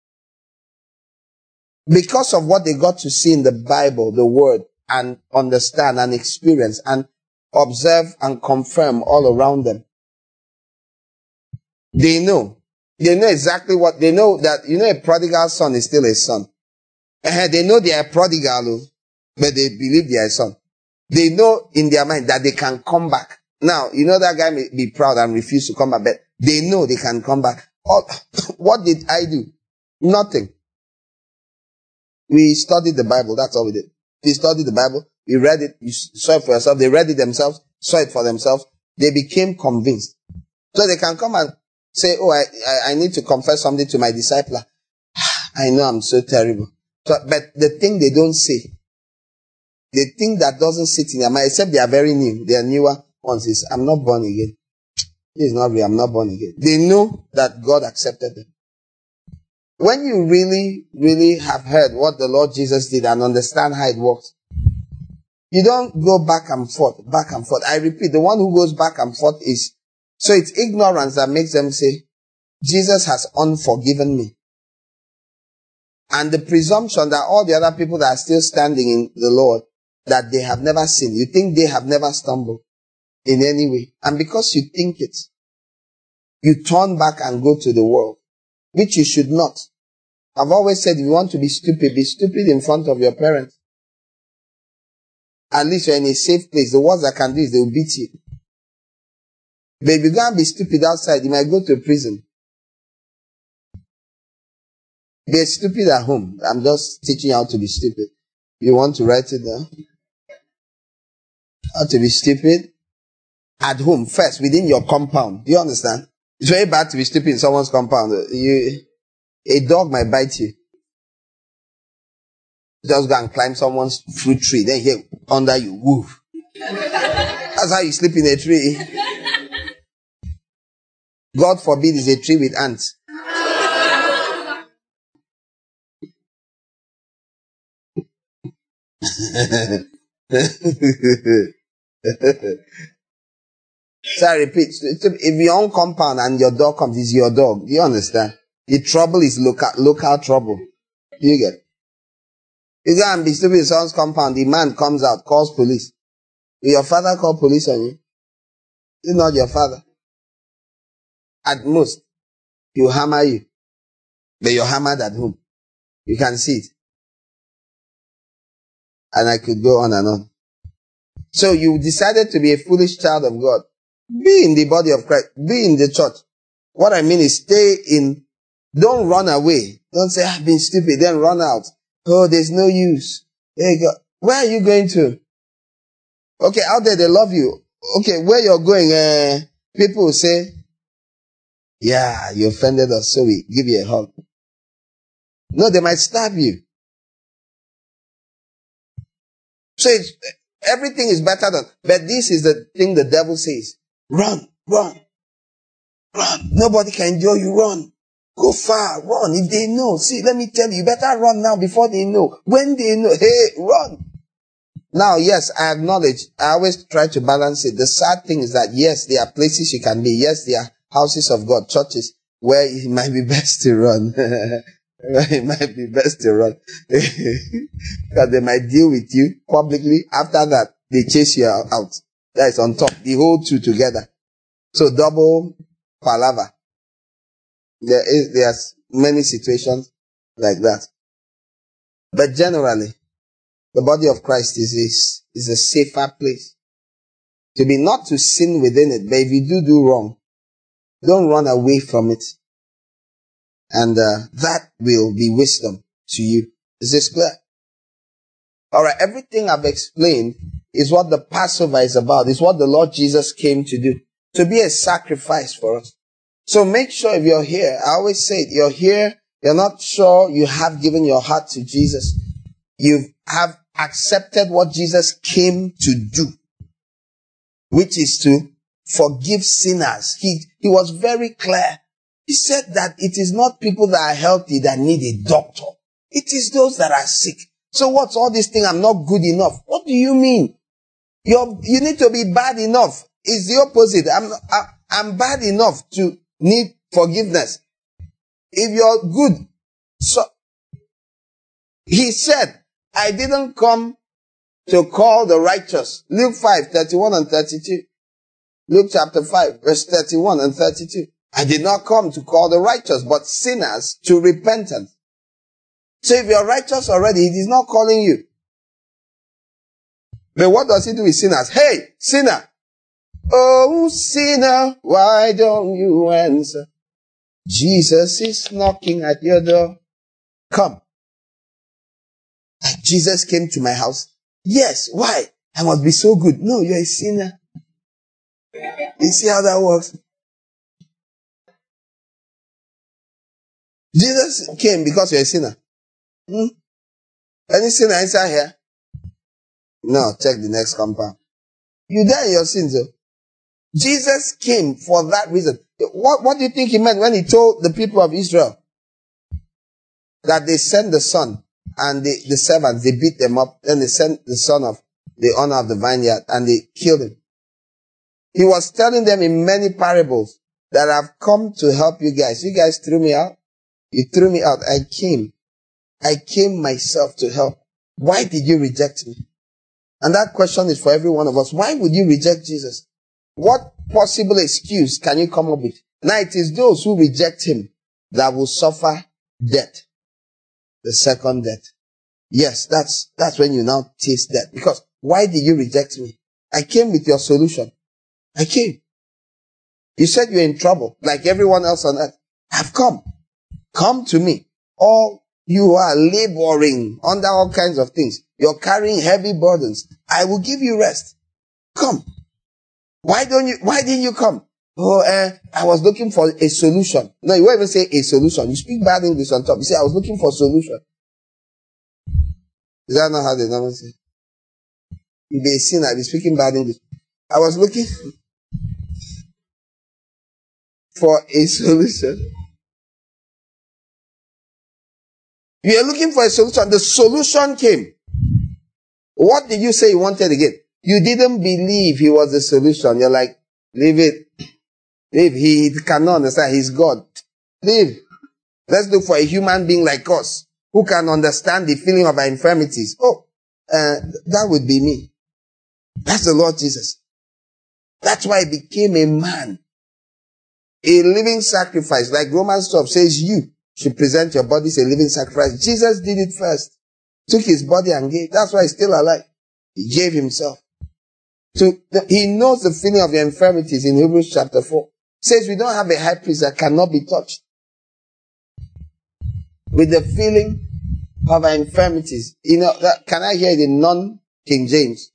because of what they got to see in the Bible, the Word, and understand and experience, and observe, and confirm all around them. They know. They know exactly what, they know that, you know, a prodigal son is still a son. Uh, they know they are prodigal, but they believe they are a son. They know in their mind that they can come back. Now, you know that guy may be proud and refuse to come back, but they know they can come back. All, what did I do? Nothing. We studied the Bible. That's all we did. We studied the Bible. We read it. You saw it for yourself. They read it themselves, saw it for themselves. They became convinced. So they can come and say, oh, I, I, I need to confess something to my discipler. I know I'm so terrible. So, but the thing they don't say, the thing that doesn't sit in their mind, except they are very new, they are newer ones, is, I'm not born again. This is not real, I'm not born again. They know that God accepted them. When you really, really have heard what the Lord Jesus did and understand how it works, you don't go back and forth, back and forth. I repeat, the one who goes back and forth is, so it's ignorance that makes them say, Jesus has unforgiven me. And the presumption that all the other people that are still standing in the Lord, that they have never sinned. You think they have never stumbled in any way. And because you think it, you turn back and go to the world, which you should not. I've always said, if you want to be stupid, be stupid in front of your parents. At least you're in a safe place. The worst I can do is they will beat you. But if you go and be stupid outside, you might go to prison. Be stupid at home. I'm just teaching you how to be stupid. You want to write it down? How to be stupid at home first, within your compound. Do you understand? It's very bad to be stupid in someone's compound. You, a dog might bite you. Just go and climb someone's fruit tree. Then here, under you, woof. That's how you sleep in a tree. God forbid it's a tree with ants. So I repeat, if your own compound and your dog comes, it's your dog. Do you understand? The trouble is local, local trouble. Do you get? You go and be stupid in someone's compound, the man comes out, calls police. Will your father call police on you? It's not your father. At most, he'll hammer you. But you're hammered at home. You can see it. And I could go on and on. So you decided to be a foolish child of God. Be in the body of Christ. Be in the church. What I mean is stay in. Don't run away. Don't say, I've been stupid. Then run out. Oh, there's no use. Hey, God. Where are you going to? Okay, out there they love you. Okay, where you're going, uh, people will say, yeah, you offended us, so we give you a hug. No, they might stab you. So it's, everything is better than, but this is the thing the devil says. Run, run, run. Nobody can endure you, run. Go far, run. If they know, see, let me tell you, you better run now before they know. When they know, hey, run. Now, yes, I acknowledge, I always try to balance it. The sad thing is that, yes, there are places you can be. Yes, there are houses of God, churches, where it might be best to run. It might be best to run. Because they might deal with you publicly. After that, they chase you out. That is on top. The whole two together. So double palaver. There is, there's many situations like that. But generally, the body of Christ is, is, is a safer place. To be not to sin within it, but if you do do wrong, don't run away from it. And uh, that will be wisdom to you. Is this clear? Alright, everything I've explained is what the Passover is about. It's what the Lord Jesus came to do. To be a sacrifice for us. So make sure if you're here, I always say it, you're here, you're not sure you have given your heart to Jesus. You have accepted what Jesus came to do, which is to forgive sinners. He, he was very clear. He said that it is not people that are healthy that need a doctor. It is those that are sick. So what's all this thing? I'm not good enough. What do you mean? You're, you need to be bad enough. It's the opposite. I'm, I, I'm bad enough to need forgiveness. If you're good, so he said, I didn't come to call the righteous. Luke five, thirty-one and thirty-two. Luke chapter five, verse thirty-one and thirty-two. I did not come to call the righteous, but sinners to repentance. So if you're righteous already, he is not calling you. But what does he do with sinners? Hey, sinner! Oh, sinner, why don't you answer? Jesus is knocking at your door. Come. Jesus came to my house. Yes, why? I must be so good. No, you're a sinner. You see how that works? Jesus came because you're a sinner. Hmm? Any sinner inside here? No, check the next compound. You die in your sins, though. Jesus came for that reason. What, what do you think he meant when he told the people of Israel that they sent the son and the, the servants, they beat them up, then they sent the son of the owner of the vineyard and they killed him? He was telling them in many parables that I've come to help you guys. You guys threw me out. You threw me out. I came. I came myself to help. Why did you reject me? And that question is for every one of us. Why would you reject Jesus? What possible excuse can you come up with? Now it is those who reject him that will suffer death. The second death. Yes, that's, that's when you now taste death. Because why did you reject me? I came with your solution. I came. You said you're in trouble, like everyone else on earth. I've come. Come to me. All you are laboring under all kinds of things. You're carrying heavy burdens. I will give you rest. Come. Why don't you, why didn't you come? Oh, uh, I was looking for a solution. No, you won't even say a solution. You speak bad English on top. You say, I was looking for a solution. Is that not how they normally say? You be a sinner, be speaking bad English. I was looking for a solution. You are looking for a solution. The solution came. What did you say you wanted again? You didn't believe he was the solution. You're like, leave it. Leave. He cannot understand. He's God. Leave. Let's look for a human being like us who can understand the feeling of our infirmities. Oh, uh, that would be me. That's the Lord Jesus. That's why he became a man. A living sacrifice. Like Romans twelve says, you should present your body as a living sacrifice. Jesus did it first. Took his body and gave. That's why he's still alive. He gave himself. So he knows the feeling of your infirmities in Hebrews chapter four. It says we don't have a high priest that cannot be touched with the feeling of our infirmities. You know, that, can I hear it in non-King James?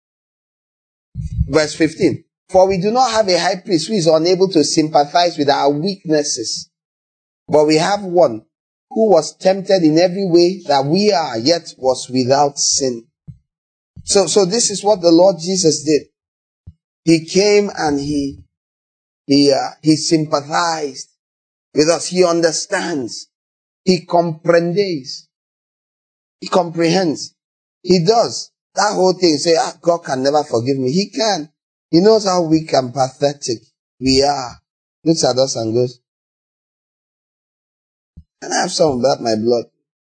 Verse fifteen. For we do not have a high priest who is unable to sympathize with our weaknesses, but we have one who was tempted in every way that we are, yet was without sin. So, so this is what the Lord Jesus did. He came and he, he, uh, he sympathized with us. He understands. He comprendes. He comprehends. He does. That whole thing, say, ah, God can never forgive me. He can. He knows how weak and pathetic we are. Looks at us and goes, can I have some of that, my blood?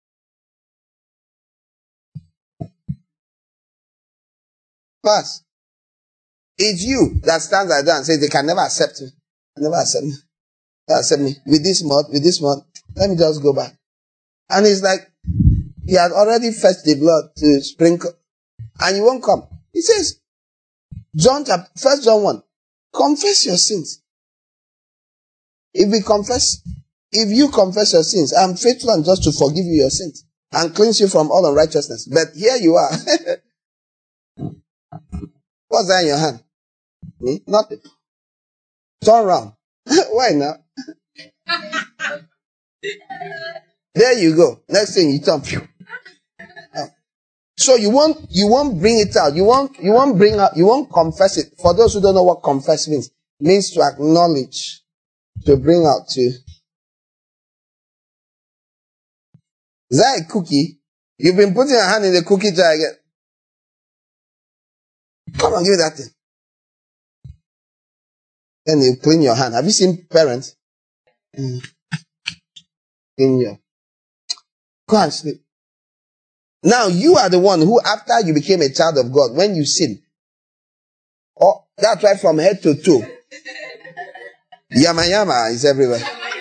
First, it's you that stands like that and says they can never accept me. Never accept me. Never accept me. With this month, with this month, let me just go back. And it's like, he had already fetched the blood to sprinkle, and you won't come. He says, John chapter, First John one, confess your sins. If we confess, if you confess your sins, I'm faithful and just to forgive you your sins and cleanse you from all unrighteousness. But here you are. What's that in your hand? Hmm? Nothing. Turn around. Why not? There you go. Next thing you turn. Oh. So you won't, you won't bring it out. You won't, you won't bring out, you won't confess it. For those who don't know what confess means, it means to acknowledge, to bring out to. Is that a cookie? You've been putting your hand in the cookie jar again. Come on, give me that thing. Then you clean your hand. Have you seen parents? Mm. Clean your. Go and sleep. Now you are the one who, after you became a child of God, when you sin, oh, that's right, from head to toe. Yama yama is everywhere.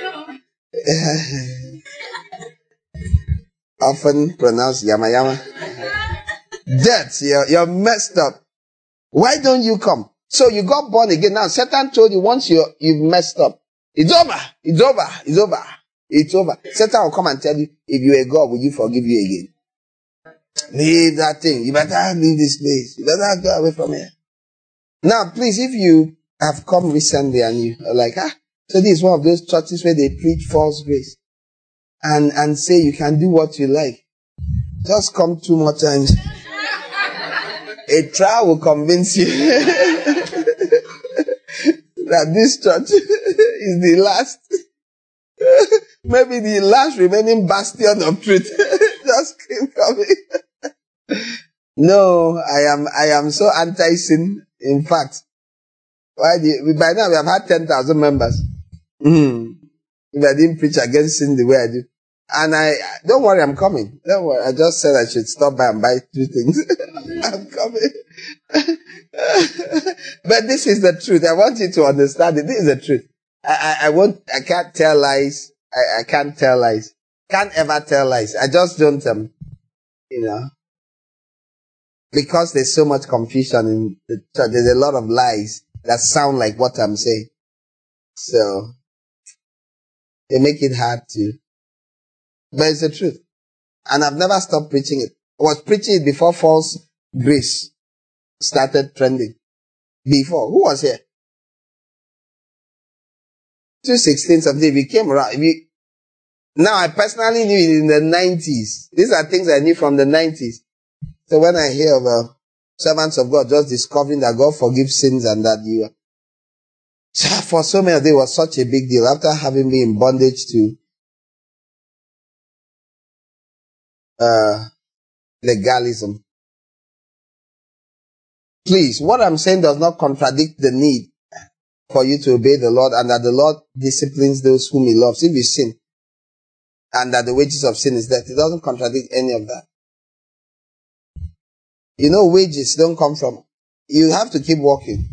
Often pronounced yama yama. Death, you're, you're messed up. Why don't you come? So you got born again. Now Satan told you once you you've messed up, it's over, it's over, it's over, it's over. Satan will come and tell you, if you are God, will you forgive you again? Leave that thing. You better leave this place. You better go away from here. Now, please, if you have come recently and you are like, ah, so this is one of those churches where they preach false grace and, and say you can do what you like. Just come two more times. A trial will convince you that this church is the last, maybe the last remaining bastion of truth. Just keep coming. No, I am, I am so anti-sin. In fact, why do you, by now we have had ten thousand members. Mm. If I didn't preach against sin the way I do. And I, don't worry, I'm coming. Don't worry. I just said I should stop by and buy two things. I'm coming. But this is the truth. I want you to understand it. This is the truth. I, I, I won't, I can't tell lies. I, I can't tell lies. Can't ever tell lies. I just don't, um, you know, because there's so much confusion in the church. There's a lot of lies that sound like what I'm saying. So, they make it hard to, but it's the truth. And I've never stopped preaching it. I was preaching it before false grace started trending. Before. Who was here? two sixteen something. If you came around. If you, now, I personally knew it in the nineties. These are things I knew from the nineties. So when I hear of uh, servants of God just discovering that God forgives sins and that you, for so many of them, it was such a big deal after having been in bondage to uh, legalism. Please, what I'm saying does not contradict the need for you to obey the Lord and that the Lord disciplines those whom He loves. If you sin, and that the wages of sin is death, it doesn't contradict any of that. You know, wages don't come from, you have to keep working.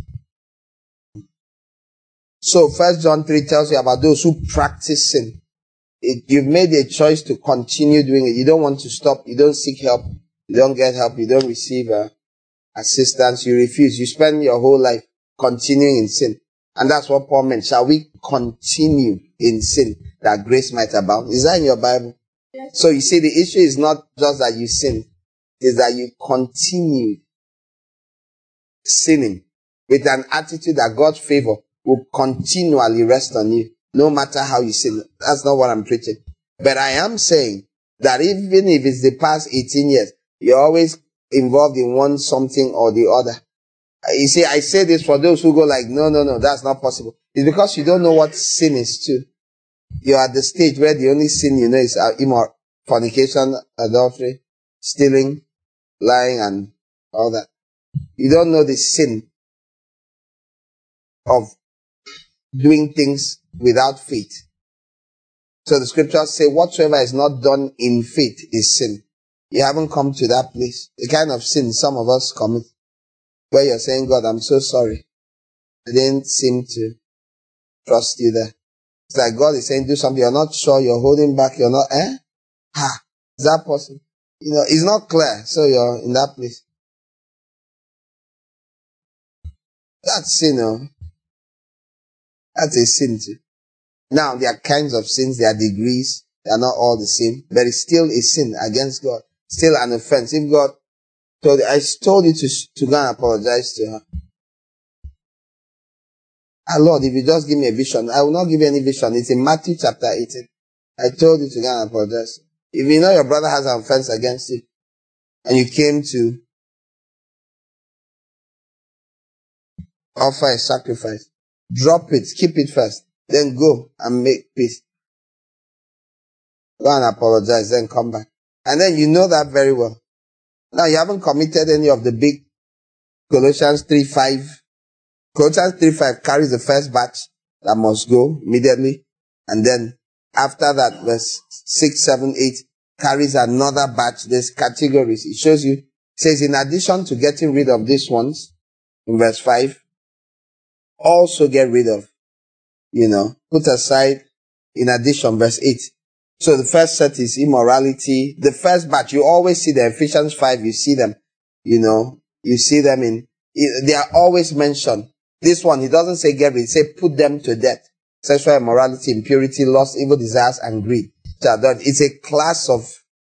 So First John three tells you about those who practice sin. It, you've made a choice to continue doing it. You don't want to stop. You don't seek help. You don't get help. You don't receive uh, assistance. You refuse. You spend your whole life continuing in sin. And that's what Paul meant. Shall we continue in sin that grace might abound? Is that in your Bible? Yes. So you see, the issue is not just that you sin. Is that you continue sinning with an attitude that God's favor will continually rest on you, no matter how you sin. That's not what I'm preaching. But I am saying that even if it's the past eighteen years, you're always involved in one something or the other. You see, I say this for those who go like, no, no, no, that's not possible. It's because you don't know what sin is too. You're at the stage where the only sin you know is immor- fornication, adultery, stealing, lying, and all that. You don't know the sin of doing things without faith. So the scriptures say, whatsoever is not done in faith is sin. You haven't come to that place. The kind of sin some of us commit, where you're saying, God, I'm so sorry. I didn't seem to trust you there. It's like God is saying, do something. You're not sure. You're holding back. You're not, eh? Ha! Is that possible? You know, it's not clear. So you're in that place. That's sin, no? That's a sin too. Now, there are kinds of sins. There are degrees. They are not all the same. But it's still a sin against God. Still an offense. If God told you, I told you to, to go and apologize to her. Ah, Lord, if you just give me a vision, I will not give you any vision. It's in Matthew chapter eighteen. I told you to go and apologize. If you know your brother has an offense against you, and you came to offer a sacrifice, drop it, keep it first, then go and make peace. Go and apologize, then come back. And then you know that very well. Now you haven't committed any of the big Colossians three five. Colossians three five carries the first batch that must go immediately. And then after that, verse six, seven, eight carries another batch. There's categories. It shows you, it says, in addition to getting rid of these ones, in verse five, also get rid of, you know, put aside, in addition, verse eight. So the first set is immorality. The first batch, you always see the Ephesians five, you see them, you know, you see them in, they are always mentioned. This one, he doesn't say get rid, he say put them to death. Sexual immorality, impurity, lust, evil desires, and greed. It's a class of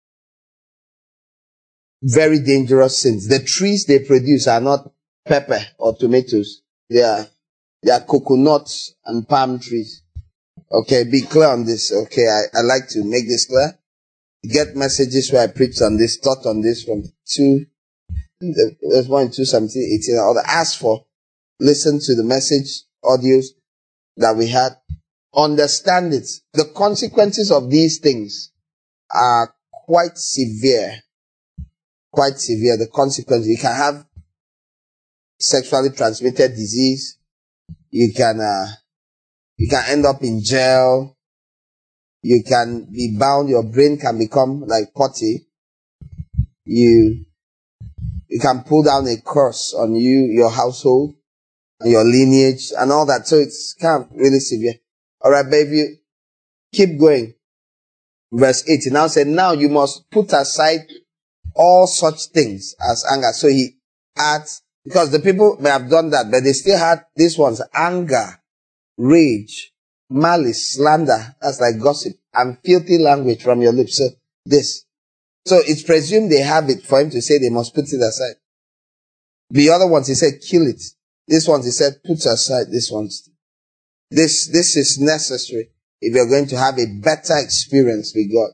very dangerous sins. The trees they produce are not pepper or tomatoes. They are, they are coconuts and palm trees. Okay, be clear on this. Okay, I, I like to make this clear. Get messages where I preach on this, taught on this from two, there's one in two seventeen, eighteen, or the ask for, listen to the message, audios that we had. Understand it. The consequences of these things are quite severe. Quite severe. The consequences. You can have sexually transmitted disease. You can, uh, you can end up in jail. You can be bound. Your brain can become like potty. You, you can pull down a curse on you, your household, and your lineage, and all that. So it's kind of really severe. All right, but if you keep going, verse eight, he now said, now you must put aside all such things as anger. So he adds, because the people may have done that, but they still had these ones, anger, rage, malice, slander, that's like gossip, and filthy language from your lips. So this. So it's presumed they have it for him to say they must put it aside. The other ones, he said, kill it. This ones, he said, put aside this ones. This, this is necessary if you're going to have a better experience with God.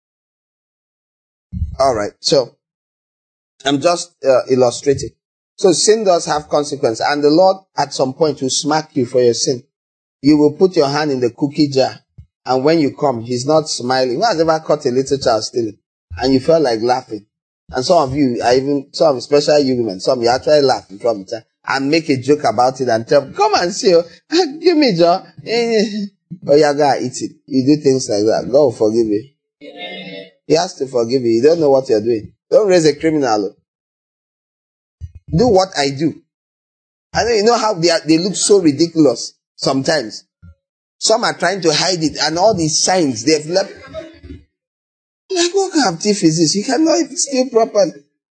Alright, so, I'm just uh, illustrating. So sin does have consequence, and the Lord at some point will smack you for your sin. You will put your hand in the cookie jar, and when you come, he's not smiling. Who has ever caught a little child stealing? And you felt like laughing. And some of you are even, some, especially you women, some of you actually laugh in front of the child and make a joke about it and tell, come and see, oh, give me John. But you're going to eat it. You do things like that. God will forgive you. He has to forgive you. You don't know what you're doing. Don't raise a criminal. Do what I do. I know you know how they are, they look so ridiculous sometimes. Some are trying to hide it, and all these signs they've left. Like, what kind of thief is this? You cannot even steal properly.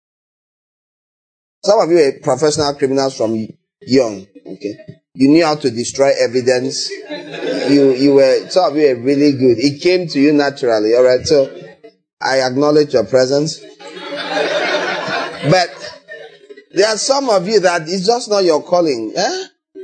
Some of you are professional criminals from young. Okay, you knew how to destroy evidence. You you were some of you are really good. It came to you naturally. All right, so I acknowledge your presence. But there are some of you that it's just not your calling. Eh?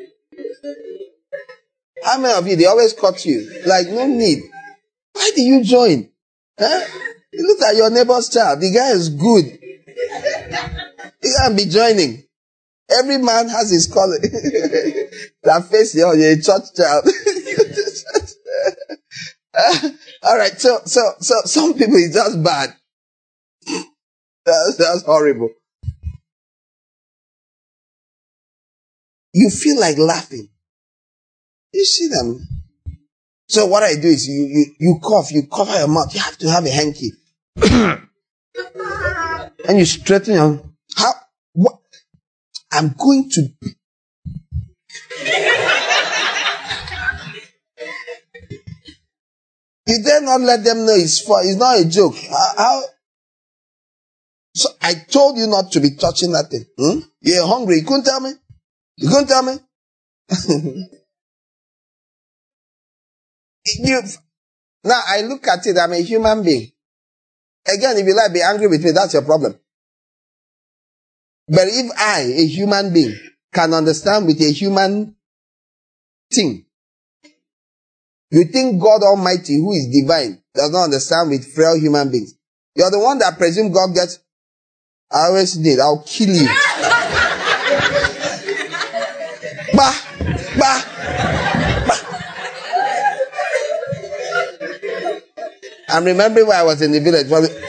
How many of you, they always cut you? Like, no need. Why do you join? Eh? You look at your neighbor's child. The guy is good. You can't be joining. Every man has his calling. That face, you're a church child. uh, all right, so, so, so, some people, it's just bad. That's, that's horrible. You feel like laughing. You see them. So what I do is you, you, you cough, you cover your mouth. You have to have a hanky. And you straighten your, how, what? I'm going to, you dare not let them know it's fun. It's not a joke. How, how? So I told you not to be touching that thing. Hmm? You're hungry. You couldn't tell me? You couldn't tell me? You, now I look at it, I'm a human being. Again, if you like, be angry with me, that's your problem. But if I, a human being, can understand with a human thing, you think God Almighty, who is divine, does not understand with frail human beings. You're the one that presumes God gets, I always did, I'll kill you. Bah, bah. I'm remembering when I was in the village.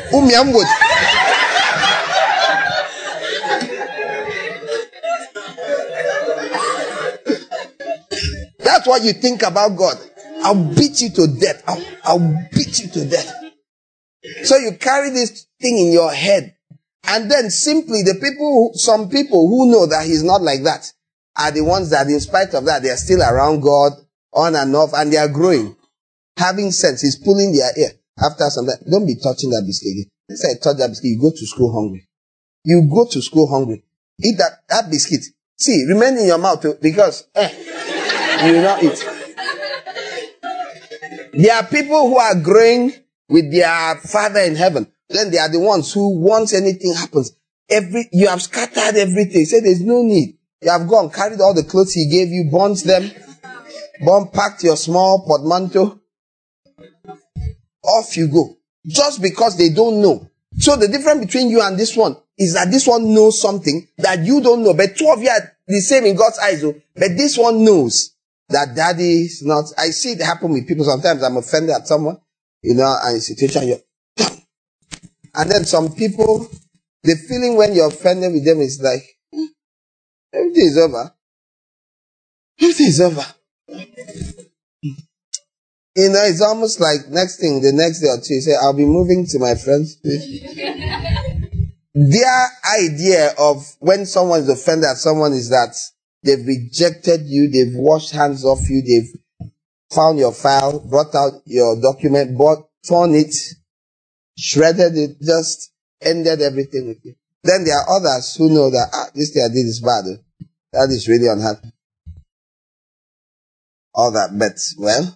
That's what you think about God. I'll beat you to death. I'll, I'll beat you to death. So you carry this thing in your head. And then simply the people, who, some people who know that he's not like that are the ones that in spite of that, they are still around God on and off and they are growing. Having sense, he's pulling their ear. After some time, don't be touching that biscuit again. Let's say I touch that biscuit, you go to school hungry. You go to school hungry. Eat that, that biscuit. See, remain in your mouth too, because eh, you will not eat. There are people who are growing with their Father in heaven. Then they are the ones who, once anything happens, every you have scattered everything. Say there's no need. You have gone, carried all the clothes he gave you, burnt them, burnt, packed your small portmanteau. Off you go. Just because they don't know. So the difference between you and this one is that this one knows something that you don't know. But two of you are the same in God's eyes. Though. But this one knows that daddy is not. I see it happen with people. Sometimes I'm offended at someone, you know, and a situation you're. And then some people, the feeling when you're offended with them is like, hmm, everything is over. Everything is over. You know, it's almost like next thing, the next day or two, you say, I'll be moving to my friend's place. Their idea of when someone is offended at someone is that they've rejected you, they've washed hands off you, they've found your file, brought out your document, bought, torn it, shredded it, just ended everything with you. Then there are others who know that, ah, this thing I did is bad. That is really unhappy. All that, but, well,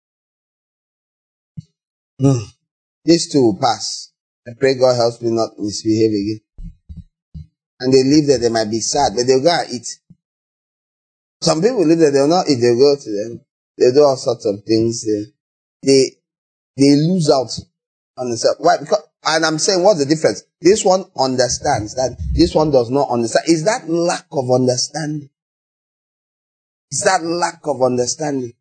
hmm, these two will pass. I pray God helps me not misbehave again. And they live there, they might be sad, but they'll go and eat. Some people live there, they'll not eat, they'll go to them. They do all sorts of things. They, they, they lose out on themselves. Why? Because, and I'm saying, what's the difference? This one understands that this one does not understand. Is that lack of understanding? Is that lack of understanding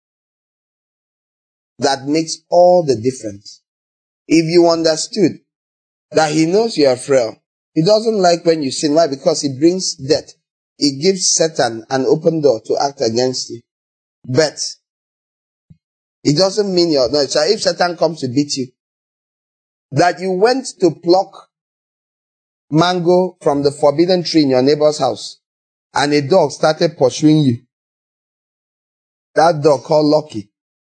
that makes all the difference? If you understood that he knows you are frail, he doesn't like when you sin. Why? Because it brings death. It gives Satan an open door to act against you. But it doesn't mean you're not. So if Satan comes to beat you, that you went to pluck mango from the forbidden tree in your neighbor's house and a dog started pursuing you. That dog called Lucky.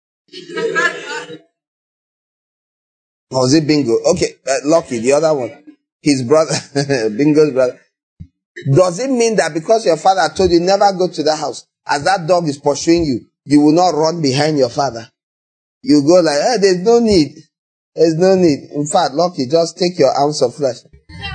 Or was it Bingo? Okay, uh, Lucky, the other one. His brother, Bingo's brother. Does it mean that because your father told you never go to that house, as that dog is pursuing you, you will not run behind your father? You go like, hey, there's no need. There's no need. In fact, Lucky, just take your ounce of flesh.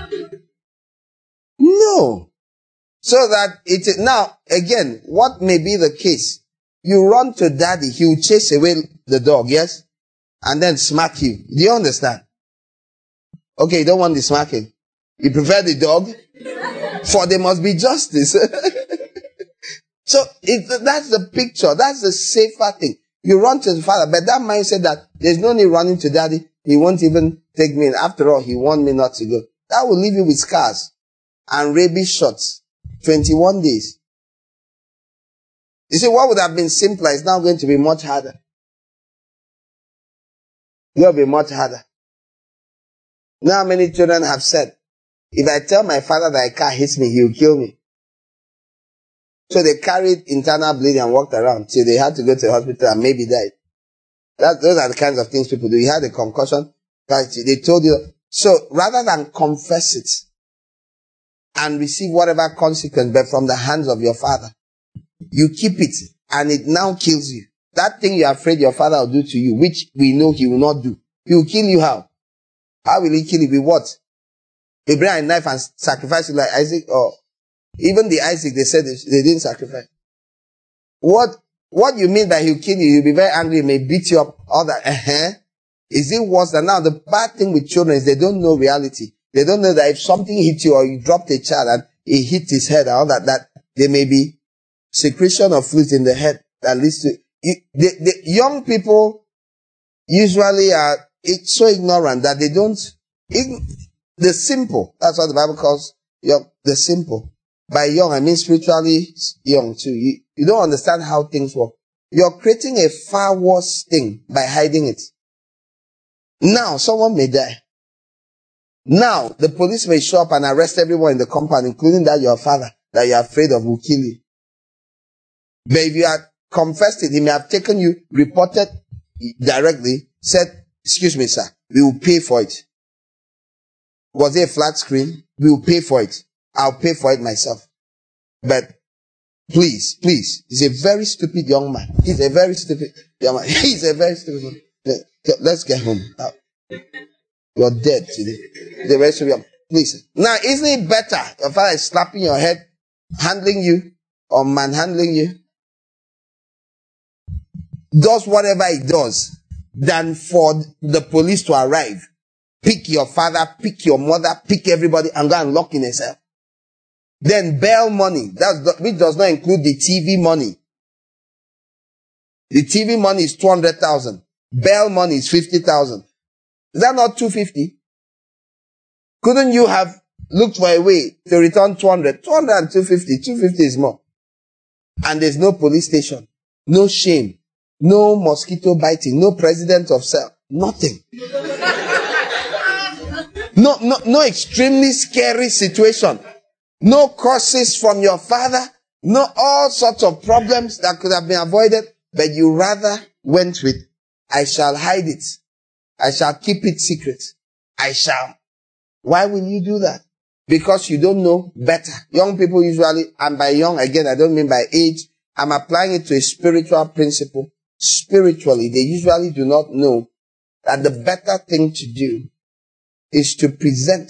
No. So that it is, now, again, what may be the case? You run to daddy, he will chase away the dog, yes? And then smack you. Do you understand? Okay, you don't want the smacking. You prefer the dog? For there must be justice. So, it, that's the picture. That's the safer thing. You run to the father, but that mindset that there's no need running to daddy, he won't even take me in. After all, he warned me not to go. That will leave you with scars and rabies shots. twenty-one days. You see, what would have been simpler is now going to be much harder. It will be much harder. Now many children have said, if I tell my father that a car hits me, he will kill me. So they carried internal bleeding and walked around till they had to go to the hospital and maybe died. That, those are the kinds of things people do. You had a concussion, they told you. So rather than confess it and receive whatever consequence, but from the hands of your father, you keep it and it now kills you. That thing you're afraid your father will do to you, which we know he will not do. He will kill you how? How will he kill you? With what? He bring a knife and sacrifice you like Isaac, or even the Isaac, they said they didn't sacrifice. What, what you mean by he'll kill you? He'll be very angry, he may beat you up, all that. Uh-huh. Is it worse than now? The bad thing with children is they don't know reality. They don't know that if something hit you or you dropped a child and he hit his head and all that, that there may be secretion of fluid in the head that leads to, the, the young people usually are it's so ignorant that they don't, the simple, that's what the Bible calls young, the simple. By young, I mean spiritually young too. You, you don't understand how things work. You're creating a far worse thing by hiding it. Now, someone may die. Now, the police may show up and arrest everyone in the compound, including that your father, that you're afraid of will kill you. But if you had confessed it, he may have taken you, reported directly, said, excuse me, sir, we will pay for it. Was it a flat screen? We will pay for it. I'll pay for it myself. But please, please, he's a very stupid young man. He's a very stupid young man. He's a very stupid man. Let's get home. You're dead today. The rest of you, please. Now, isn't it better your father is slapping your head, handling you, or manhandling you? Does whatever he does, than for the police to arrive, pick your father, pick your mother, pick everybody, and go and lock in a cell. Then bail money, that's, which does not include the T V money. The T V money is two hundred thousand. Bail money is fifty thousand. Is that not two hundred fifty? Couldn't you have looked for a way to return two hundred? two hundred and two hundred fifty. two hundred fifty is more. And there's no police station. No shame. No mosquito biting. No president of cell. Nothing. No, no, no extremely scary situation. No curses from your father. No all sorts of problems that could have been avoided. But you rather went with, I shall hide it. I shall keep it secret. I shall. Why will you do that? Because you don't know better. Young people usually, and by young, again, I don't mean by age, I'm applying it to a spiritual principle. Spiritually, they usually do not know that the better thing to do is to present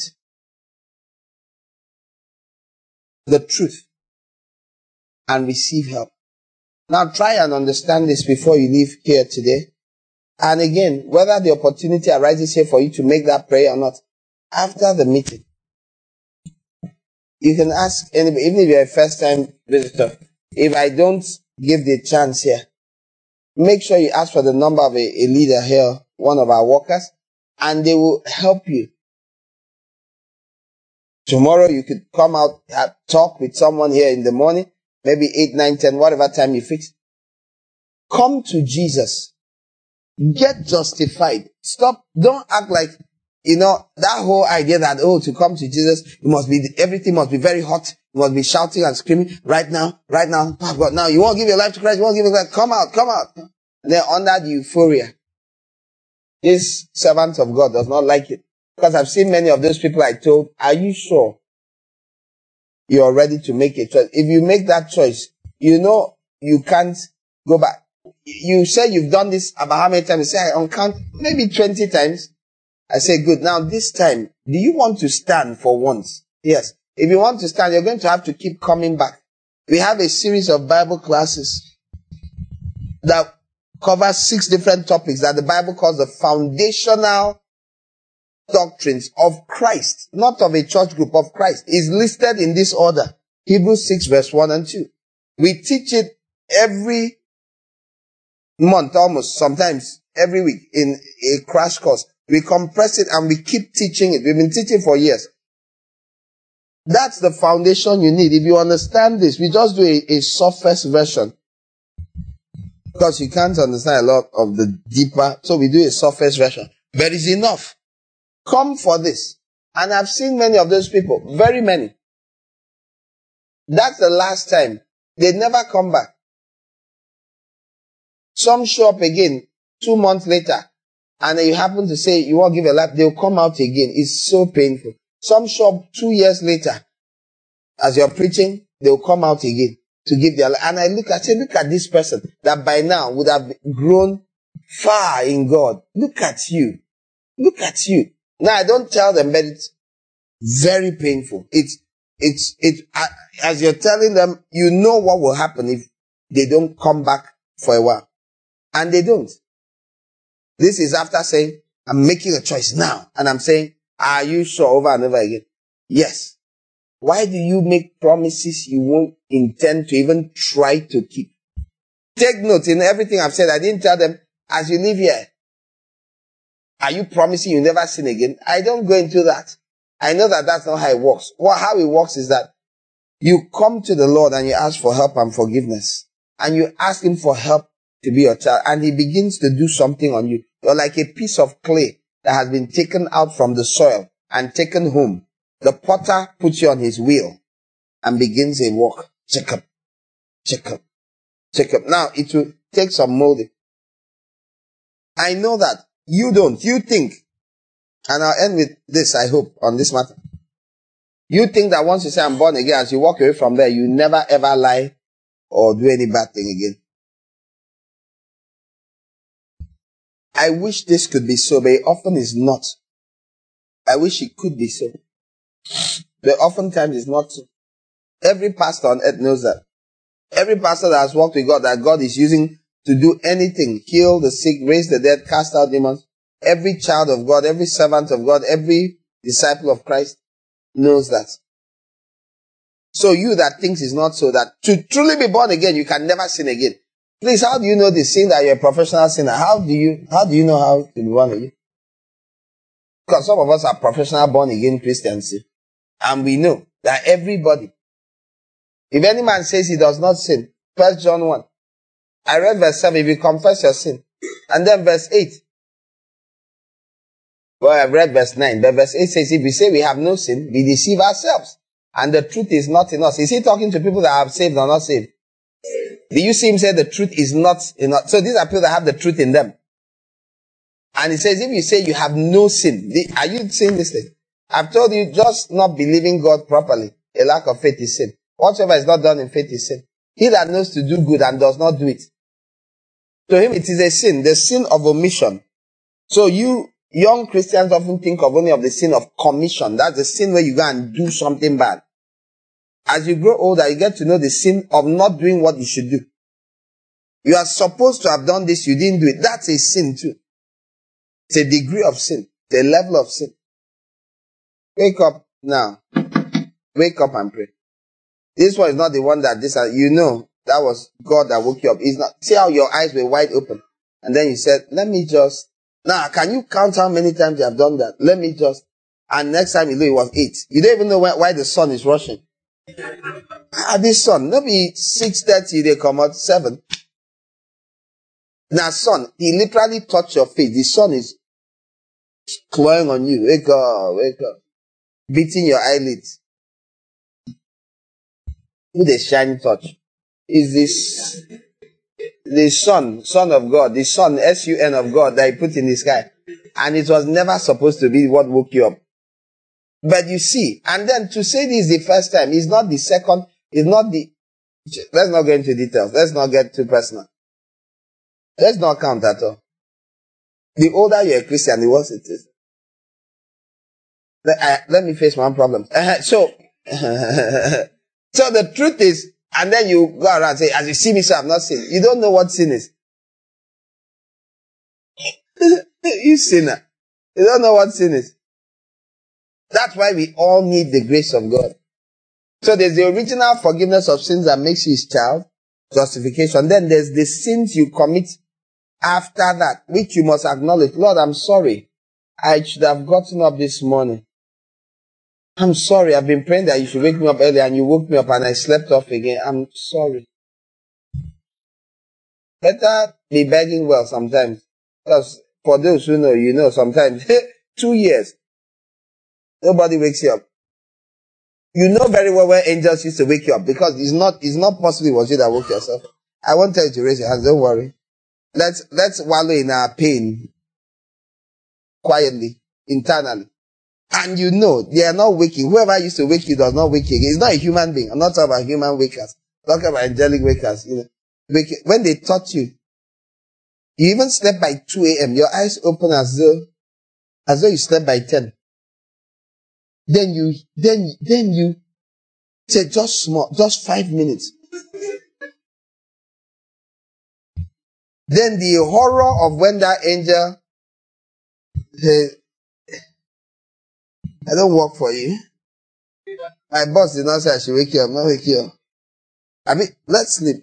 the truth and receive help. Now try and understand this before you leave here today. And again, whether the opportunity arises here for you to make that prayer or not, after the meeting, you can ask anybody, even if you're a first time visitor, if I don't give the chance here, make sure you ask for the number of a, a leader here, one of our workers, and they will help you. Tomorrow you could come out, have, talk with someone here in the morning, maybe eight, nine, ten, whatever time you fix. Come to Jesus. Get justified. Stop. Don't act like, you know, that whole idea that, oh, to come to Jesus, it must be, everything must be very hot. You must be shouting and screaming right now, right now. Oh God, now you won't give your life to Christ. You won't give your life. Come out, come out. And then under the euphoria, this servant of God does not like it. Because I've seen many of those people I told, are you sure you are ready to make a choice? If you make that choice, you know you can't go back. You say you've done this about how many times? You say, I on count, maybe twenty times. I say, good. Now this time, do you want to stand for once? Yes. If you want to stand, you're going to have to keep coming back. We have a series of Bible classes that cover six different topics that the Bible calls the foundational doctrines of Christ, not of a church group, of Christ, is listed in this order. Hebrews six verse one and two. We teach it every month, almost, sometimes every week in a crash course. We compress it and we keep teaching it. We've been teaching for years. That's the foundation you need. If you understand this, we just do a, a surface version. Because you can't understand a lot of the deeper, so we do a surface version. But it's enough. Come for this. And I've seen many of those people, very many. That's the last time. They never come back. Some show up again two months later, and then you happen to say you won't give a life, they'll come out again. It's so painful. Some show up two years later, as you're preaching, they'll come out again to give their life. And I look at, say, look at this person that by now would have grown far in God. Look at you. Look at you. Now, I don't tell them, but it's very painful. It's, it's, it, as you're telling them, you know what will happen if they don't come back for a while. And they don't. This is after saying, I'm making a choice now. And I'm saying, are you sure, over and over again? Yes. Why do you make promises you won't intend to even try to keep? Take note in everything I've said. I didn't tell them, as you live here, are you promising you never sin again? I don't go into that. I know that that's not how it works. Well, how it works is that you come to the Lord and you ask for help and forgiveness. And you ask Him for help to be your child. And He begins to do something on you. You're like a piece of clay that has been taken out from the soil and taken home. The potter puts you on his wheel and begins a walk. Check up, check up, check up. Now, it will take some molding. I know that you don't. You think, and I'll end with this, I hope, on this matter. You think that once you say I'm born again, as you walk away from there, you never ever lie or do any bad thing again. I wish this could be so, but it often is not. I wish it could be so. But oftentimes it's not so. Every pastor on earth knows that. Every pastor that has walked with God, that God is using to do anything, heal the sick, raise the dead, cast out demons, every child of God, every servant of God, every disciple of Christ knows that. So you that thinks it's not so, that to truly be born again, you can never sin again. Please, how do you know the sin that you're a professional sinner? How do you, how do you know how to be born again? Because some of us are professional born again Christians. And we know that everybody, if any man says he does not sin, First John one. I read verse seven, if you confess your sin. And then verse eight. Well, I've read verse nine, but verse eight says, if we say we have no sin, we deceive ourselves. And the truth is not in us. Is he talking to people that are saved or not saved? Do you see him say the truth is not in us? So these are people that have the truth in them. And he says, if you say you have no sin, are you saying this thing? I've told you, just not believing God properly. A lack of faith is sin. Whatsoever is not done in faith is sin. He that knows to do good and does not do it, to him it is a sin, the sin of omission. So you young Christians often think of only of the sin of commission. That's the sin where you go and do something bad. As you grow older, you get to know the sin of not doing what you should do. You are supposed to have done this, you didn't do it. That's a sin too. It's a degree of sin. It's a level of sin. Wake up now. Wake up and pray. This one is not the one that this, you know, that was God that woke you up. It's not. See how your eyes were wide open. And then you said, let me just, now can you count how many times you have done that? Let me just, and next time you know it was eight. You don't even know why, why the sun is rushing. Ah, this sun, maybe six thirty, they come out seven. Now sun, he literally touched your face. The sun is clawing on you. Wake up, wake up. Beating your eyelids. With a shiny touch. Is this the sun, son of God, the sun, S U N of God that he put in the sky. And it was never supposed to be what woke you up. But you see, and then to say this the first time, is not the second, is not the, let's not go into details. Let's not get too personal. Let's not count at all. The older you're a Christian, the worse it is. Let, uh, let me face one problem. Uh, so, so the truth is, and then you go around and say, as you see me, so I've not sinned. You don't know what sin is. You sinner. You don't know what sin is. That's why we all need the grace of God. So there's the original forgiveness of sins that makes you his child, justification. Then there's the sins you commit after that, which you must acknowledge. Lord, I'm sorry. I should have gotten up this morning. I'm sorry. I've been praying that you should wake me up early and you woke me up and I slept off again. I'm sorry. Better be begging well sometimes. Because for those who know, you know, sometimes two years, nobody wakes you up. You know very well when angels used to wake you up because it's not, it's not possible it was you that woke yourself. I won't tell you to raise your hands. Don't worry. Let's, let's wallow in our pain quietly, internally. And you know, they are not waking. Whoever used to wake you does not wake you again. It's not a human being. I'm not talking about human wakers. I'm talking about angelic wakers. You know, wake, when they taught you, you even slept by two a.m. Your eyes open as though, as though you slept by ten. Then you, then, then you say just small, just five minutes. Then the horror of when that angel said, I don't work for you. My boss did not say I should wake you up, not wake you up. I mean, let's sleep.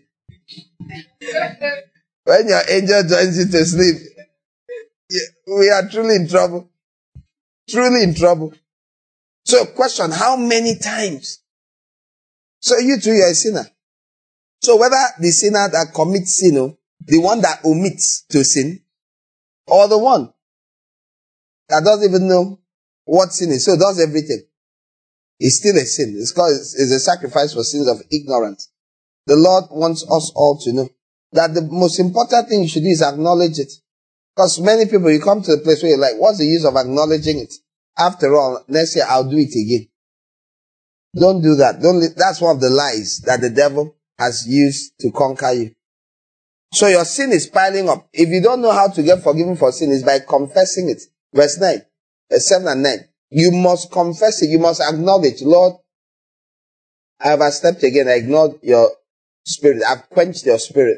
When your angel joins you to sleep, we are truly in trouble. Truly in trouble. So question, how many times? So you too, you're a sinner. So whether the sinner that commits sin, the one that omits to sin, or the one that doesn't even know what sin is, so does everything. It's still a sin. It's called, it's a sacrifice for sins of ignorance. The Lord wants us all to know that the most important thing you should do is acknowledge it. Because many people, you come to the place where you're like, what's the use of acknowledging it? After all, next year I'll do it again. Don't do that. Don't. That's one of the lies that the devil has used to conquer you. So your sin is piling up. If you don't know how to get forgiven for sin, it's by confessing it. Verse nine, verse seven and nine. You must confess it. You must acknowledge, Lord, I have stepped again. I ignored your spirit. I've quenched your spirit.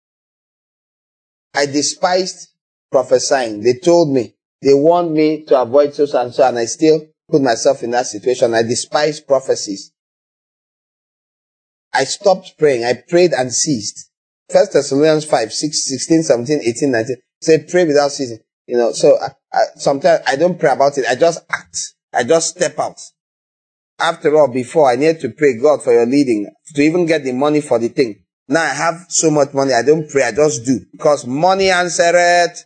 I despised prophesying. They told me. They warned me to avoid so and so, and I still put myself in that situation. I despise prophecies. I stopped praying. I prayed and ceased. First Thessalonians five, six, sixteen, seventeen, eighteen, nineteen. Say pray without ceasing. You know, so I, I, sometimes I don't pray about it. I just act. I just step out. After all, before I need to pray, God, for your leading, to even get the money for the thing. Now I have so much money. I don't pray. I just do. Because money answereth.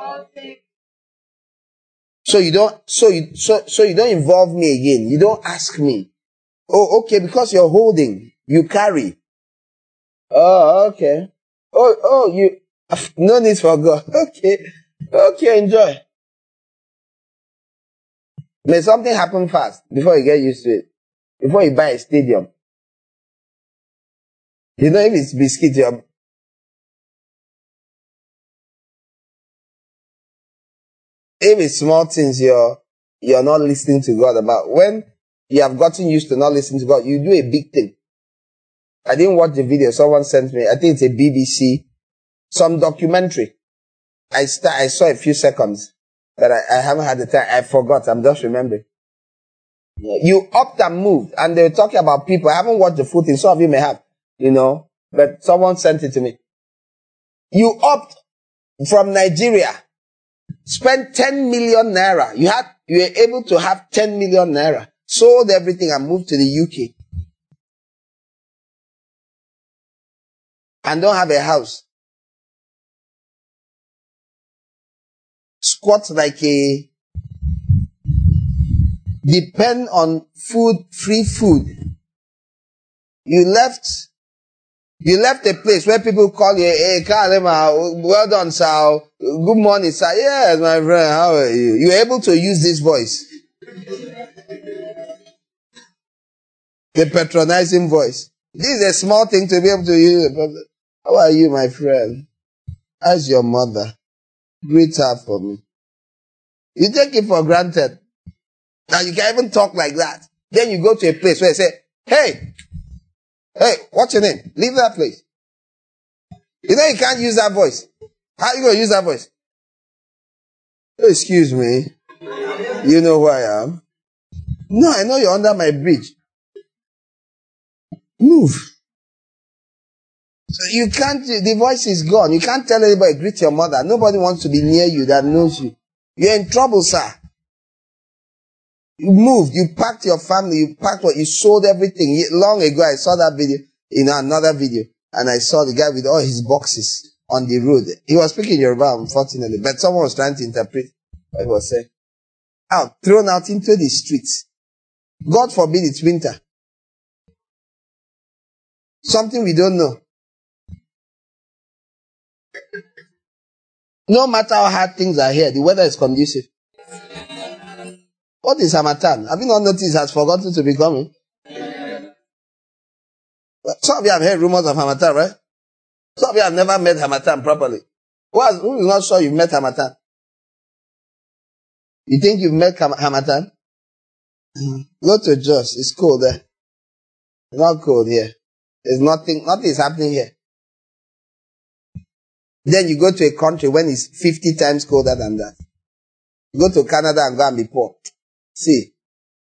So you don't, so you, so, so you don't involve me again. You don't ask me. Oh, okay, because you're holding, you carry. Oh, okay. Oh, oh, you, no need for God. Okay. Okay, enjoy. May something happen fast before you get used to it. Before you buy a stadium. You know, if it's biscuit, you're, if it's small things you're, you're not listening to God about. When you have gotten used to not listening to God, you do a big thing. I didn't watch the video someone sent me. I think it's a B B C, some documentary. I start, I saw a few seconds, but I, I haven't had the time. I forgot. I'm just remembering. You upped and moved, and they were talking about people. I haven't watched the full thing. Some of you may have, you know, but someone sent it to me. You upped from Nigeria, spent ten million naira. You had, you were able to have ten million naira, sold everything and moved to the U K. And don't have a house. Squat like a, depend on food, free food. You left, you left a place where people call you, hey, Kalema, well done, sir. Good morning, sir. Yes, my friend, how are you? You're able to use this voice. The patronizing voice. This is a small thing to be able to use. How are you, my friend? How's your mother? Greet her for me. You take it for granted. Now you can even talk like that. Then you go to a place where you say, hey, hey, what's your name? Leave that place. You know you can't use that voice. How are you going to use that voice? Excuse me. You know who I am? No, I know you're under my bridge. Move. So you can't, the voice is gone. You can't tell anybody, greet your mother. Nobody wants to be near you that knows you. You're in trouble, sir. You moved, you packed your family, you packed what, you sold everything. Long ago, I saw that video, in another video, and I saw the guy with all his boxes on the road. He was speaking Yoruba, unfortunately, but someone was trying to interpret what he was saying. Out, thrown out into the streets. God forbid it's winter. Something we don't know. No matter how hard things are here, the weather is conducive. What is Harmattan? Have you not noticed it has forgotten to be coming? Some of you have heard rumors of Harmattan, right? Some of you have never met Harmattan properly. Who, has, who is not sure you've met Harmattan? You think you've met Harmattan? Go to Jos. It's cold there. It's not cold here. There's nothing, nothing is happening here. Then you go to a country when it's fifty times colder than that. You go to Canada and go and be poor. See.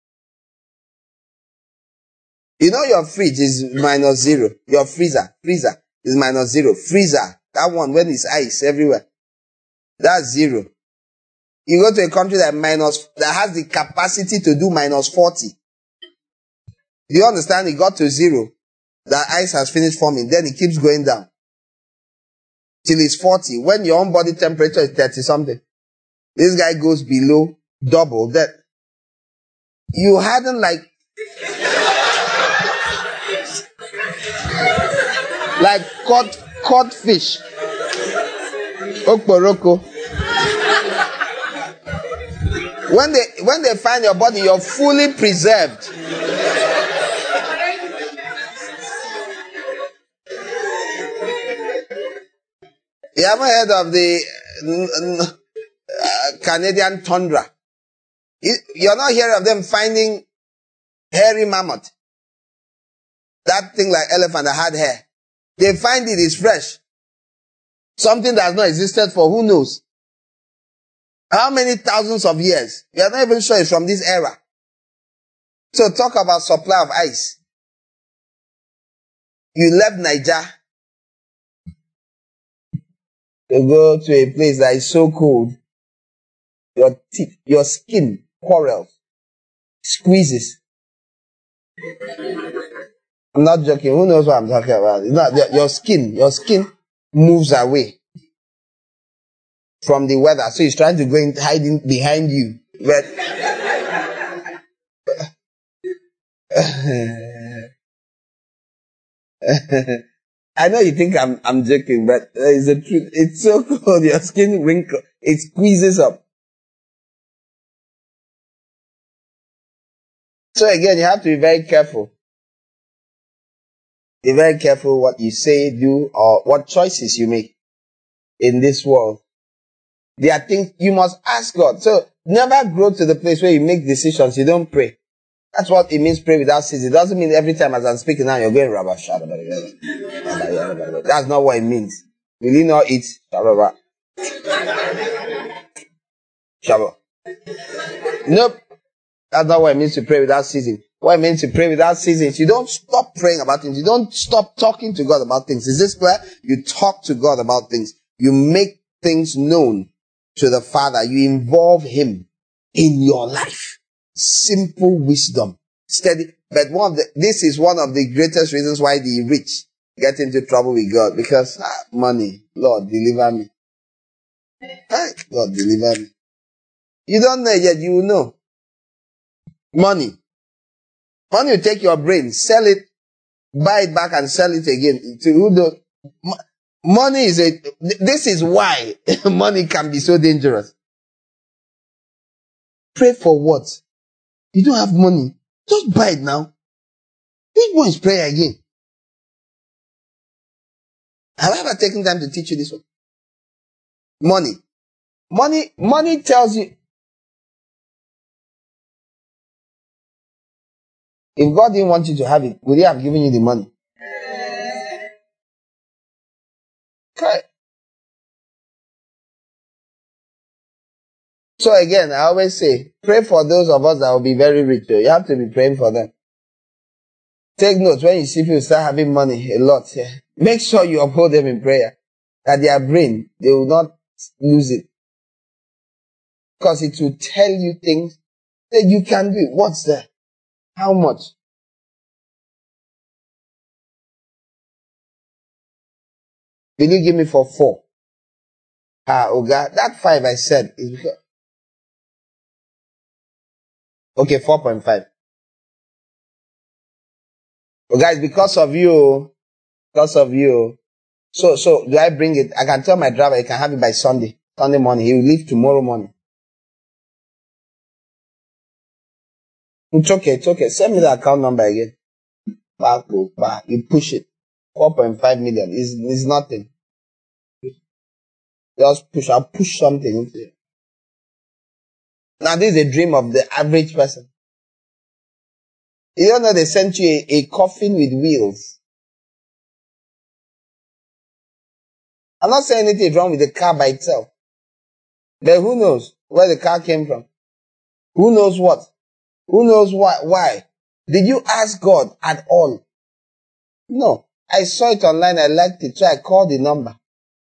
You know your fridge is minus zero. Your freezer, freezer is minus zero. Freezer, that one when it's ice everywhere. That's zero. You go to a country that minus, that has the capacity to do minus forty. Do you understand? It got to zero. That ice has finished forming. Then it keeps going down. Till it's forty. When your own body temperature is thirty something. This guy goes below double, that you hadn't like, like caught, caught fish. Okporoko. When they, when they find your body, you're fully preserved. You haven't heard of the uh, Canadian tundra? You're not hearing of them finding hairy mammoth. That thing like elephant that had hair. They find it is fresh. Something that has not existed for who knows how many thousands of years. We are not even sure it's from this era. So talk about supply of ice. You left Niger to go to a place that is so cold. Your teeth, your skin quarrels, squeezes. I'm not joking. Who knows what I'm talking about? It's not, your skin, your skin moves away from the weather. So he's trying to go in, hiding behind you. But I know you think I'm I'm joking, but it's the truth. It's so cold. Your skin wrinkles. It squeezes up. So again, you have to be very careful. Be very careful what you say, do, or what choices you make in this world. There are things you must ask God. So never grow to the place where you make decisions, you don't pray. That's what it means, pray without ceasing. It doesn't mean every time as I'm speaking now, you're going, Rabba, Shada, that's not what it means. Will you not eat? Shabba. Shabba. Nope. That's not what it means to pray without ceasing. What it means to pray without ceasing is you don't stop praying about things. You don't stop talking to God about things. Is this clear? You talk to God about things. You make things known to the Father. You involve Him in your life. Simple wisdom. Steady. But one of the, this is one of the greatest reasons why the rich get into trouble with God. Because, ah, money. Lord, deliver me. Thank God, deliver me. You don't know yet, you will know. Money. Money will take your brain, sell it, buy it back and sell it again. To who knows? Money is a, this is why money can be so dangerous. Pray for what? You don't have money. Just buy it now. Which one is prayer again? Have I ever taken time to teach you this one? Money. Money, money tells you, if God didn't want you to have it, would He have given you the money? Okay. So again, I always say, pray for those of us that will be very rich. You have to be praying for them. Take note, when you see people start having money a lot, yeah, make sure you uphold them in prayer. That their brain, they will not lose it. Because it will tell you things that you can do. What's that? How much? Will you give me for four? Ah, oh God, that five I said is because... Okay, four point five. Oh guys, because of you, because of you. So, so, do I bring it? I can tell my driver he can have it by Sunday. Sunday morning. He will leave tomorrow morning. It's okay, it's okay. Send me the account number again. You push it. four point five million is is nothing. Just push. I'll push something into it. Now this is a dream of the average person. You don't know they sent you a, a coffin with wheels. I'm not saying anything is wrong with the car by itself. But who knows where the car came from? Who knows what? Who knows why? Why? Did you ask God at all? No. I saw it online. I liked it. So I called the number.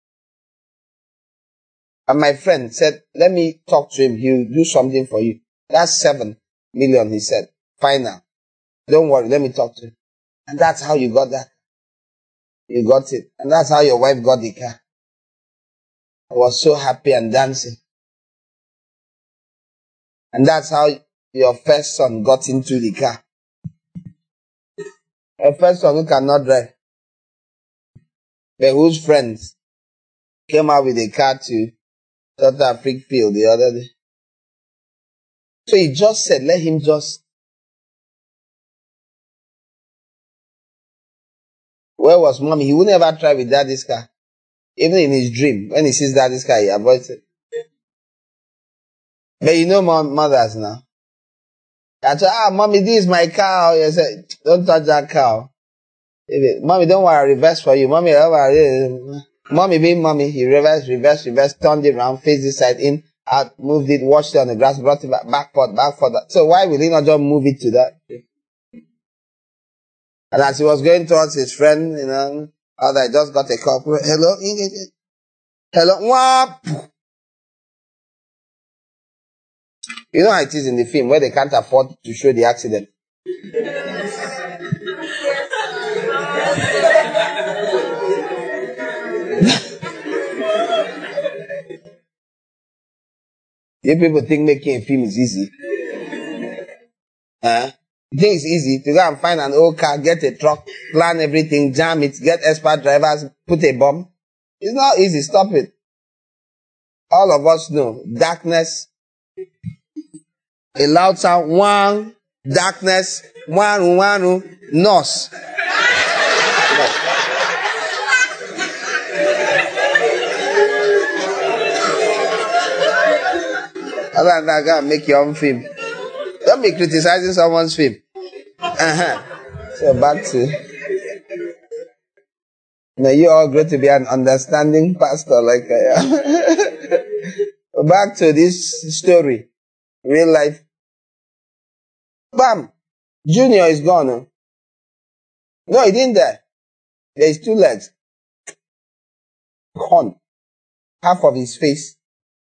And my friend said, let me talk to him. He'll do something for you. That's seven million, he said. Final. Don't worry. Let me talk to him. And that's how you got that. You got it. And that's how your wife got the car. I was so happy and dancing. And that's how your first son got into the car. A first son who cannot drive, but whose friends came out with a car to Doctor Freakfield the other day. So he just said, let him just. Where was mommy? He would never try with daddy's car. Even in his dream, when he sees daddy's car, he avoids it. But you know mothers now. I said, ah, mommy, this is my car. You said, don't touch that car. Mommy, don't worry, reverse for you. Mommy, don't worry. Mommy being mommy, he reversed, reversed, reversed, turned it around, faced this side in, out, moved it, washed it on the grass, brought it back, back forth, back forth. So why will he not just move it to that? And as he was going towards his friend, you know, I just got a call. Hello? Hello? Wap! You know how it is in the film where they can't afford to show the accident. You people think making a film is easy? Huh? You think it's easy to go and find an old car, get a truck, plan everything, jam it, get expert drivers, put a bomb? It's not easy. Stop it. All of us know darkness. A loud sound, one, darkness, one, one, nurse. Other than that, go and make your own film. Don't be criticizing someone's film. Uh-huh. So back to... May you all grow to be an understanding pastor like I am. Back to this story. Real life. Bam! Junior is gone. Huh? No, he didn't die. There's two legs. Gone. Half of his face.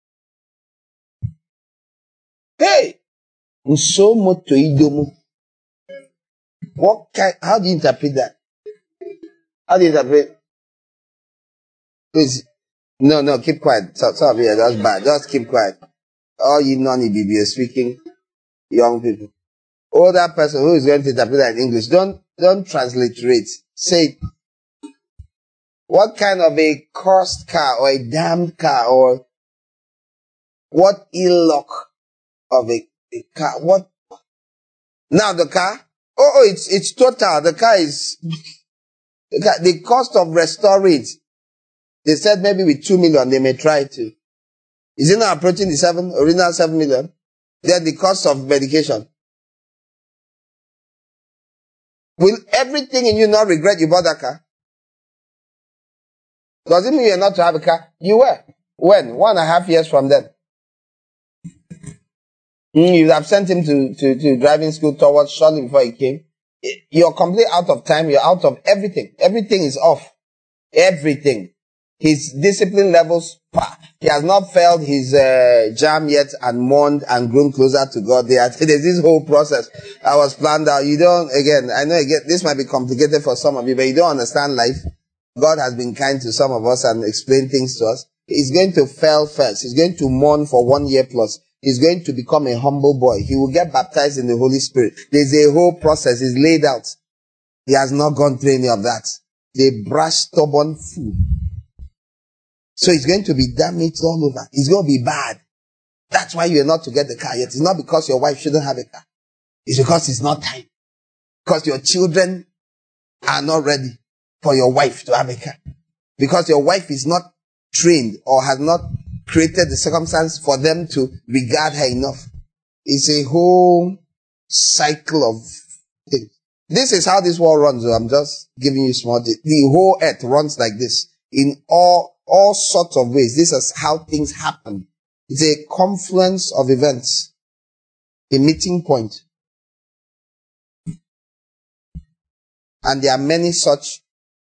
Hey! So moto idomu. What kind, how do you interpret that? How do you interpret? Please. No, no, keep quiet. Stop, stop here. That's bad. Just keep quiet. All you non-E B B S speaking young people. Older person who is going to interpret that in English, don't, don't transliterate. Say it. What kind of a cursed car or a damned car or what ill luck of a, a car? What? Now the car? Oh, oh, it's, it's total. The car is, the, car, the cost of restoring it. They said maybe with two million they may try to. Is it now approaching the seven, original seven million? Then the cost of medication. Will everything in you not regret you bought that car? Does it mean you're not to have a car? You were. When? One and a half years from then. Mm, you have sent him to, to, to driving school towards shortly before he came. You're completely out of time. You're out of everything. Everything is off. Everything. His discipline levels, he has not failed his uh, jam yet and mourned and grown closer to God. There's this whole process that was planned out. You don't, again, I know again, this might be complicated for some of you, but you don't understand life. God has been kind to some of us and explained things to us. He's going to fail first. He's going to mourn for one year plus. He's going to become a humble boy. He will get baptized in the Holy Spirit. There's a whole process. It's laid out. He has not gone through any of that. The brash, stubborn fool. So it's going to be damaged all over. It's going to be bad. That's why you're not to get the car yet. It's not because your wife shouldn't have a car. It's because it's not time. Because your children are not ready for your wife to have a car. Because your wife is not trained or has not created the circumstance for them to regard her enough. It's a whole cycle of things. This is how this world runs. I'm just giving you small details. The whole earth runs like this. In all All sorts of ways. This is how things happen. It's a confluence of events. A meeting point. And there are many such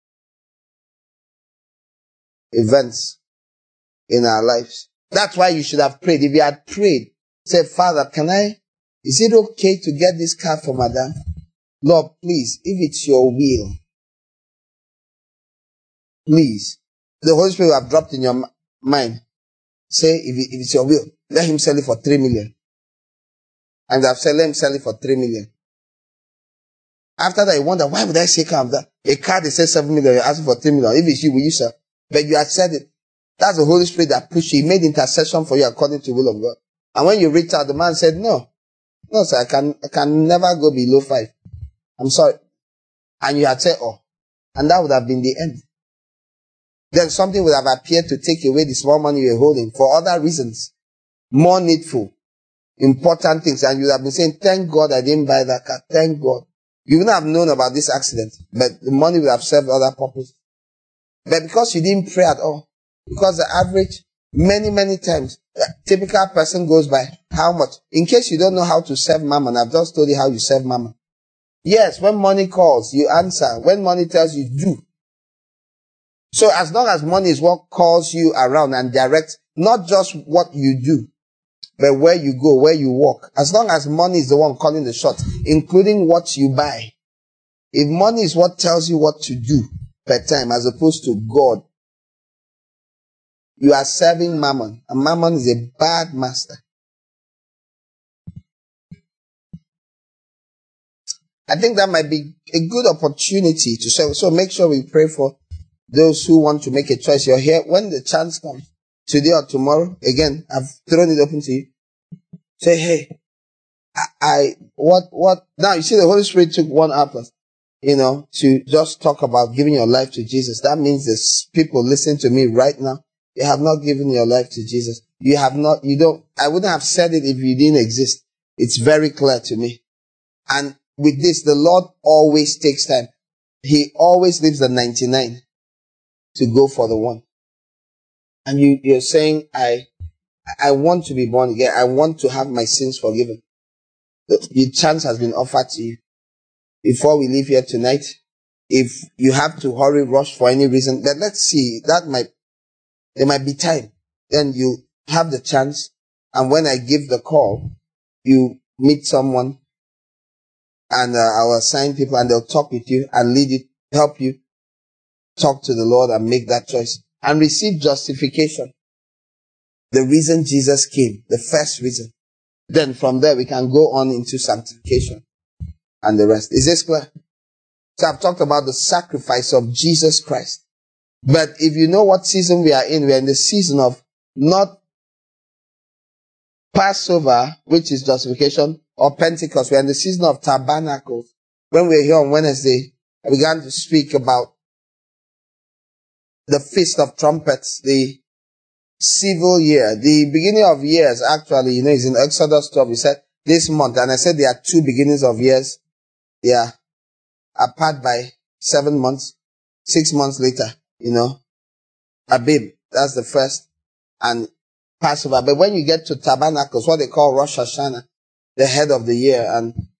events in our lives. That's why you should have prayed. If you had prayed, say, Father, can I, is it okay to get this car for Madam? Lord, please, if it's your will, please. The Holy Spirit will have dropped in your mind. Say, if, it, if it's your will, let him sell it for three million. And they've said, let him sell it for three million. After that, you wonder, why would I say come that? A car, they say seven million, you're asking for three million. If it's you, will you sell? But you had said it. That's the Holy Spirit that pushed you. He made intercession for you according to the will of God. And when you reached out, the man said, no. No, sir, I can, I can never go below five. I'm sorry. And you had said, oh. And that would have been the end. Then something would have appeared to take away the small money you were holding for other reasons. More needful. Important things. And you would have been saying, thank God I didn't buy that car. Thank God. You wouldn't have known about this accident. But the money would have served other purposes. But because you didn't pray at all. Because the average, many, many times, a typical person goes by how much? In case you don't know how to serve mammon, I've just told you how you serve mammon. Yes, when money calls, you answer. When money tells you, do. So as long as money is what calls you around and directs, not just what you do, but where you go, where you walk. As long as money is the one calling the shots, including what you buy. If money is what tells you what to do per time, as opposed to God, you are serving mammon. And mammon is a bad master. I think that might be a good opportunity to serve. So make sure we pray for those who want to make a choice. You're here when the chance comes, today or tomorrow. Again, I've thrown it open to you. Say, hey, I, I what, what, now you see the Holy Spirit took one hour, you know, to just talk about giving your life to Jesus. That means there's people listening to me right now. You have not given your life to Jesus. You have not, you don't, I wouldn't have said it if you didn't exist. It's very clear to me. And with this, the Lord always takes time. He always leaves the ninety-nine to go for the one. And you, you're saying, I, I want to be born again. I want to have my sins forgiven. The, the chance has been offered to you. Before we leave here tonight, if you have to hurry, rush for any reason, but let's see, that might, there might be time. Then you have the chance. And when I give the call, you meet someone and uh, I'll assign people and they'll talk with you and lead you, help you talk to the Lord and make that choice and receive justification. The reason Jesus came, the first reason. Then from there we can go on into sanctification and the rest. Is this clear? So I've talked about the sacrifice of Jesus Christ. But if you know what season we are in, we are in the season of not Passover, which is justification, or Pentecost. We are in the season of tabernacles. When we were here on Wednesday, I began to speak about the Feast of Trumpets, the civil year, the beginning of years. Actually, you know, is in Exodus twelve. We said this month, and I said there are two beginnings of years. They are apart by seven months, six months later. You know, Abib, that's the first, and Passover. But when you get to Tabernacles, what they call Rosh Hashanah, the head of the year, and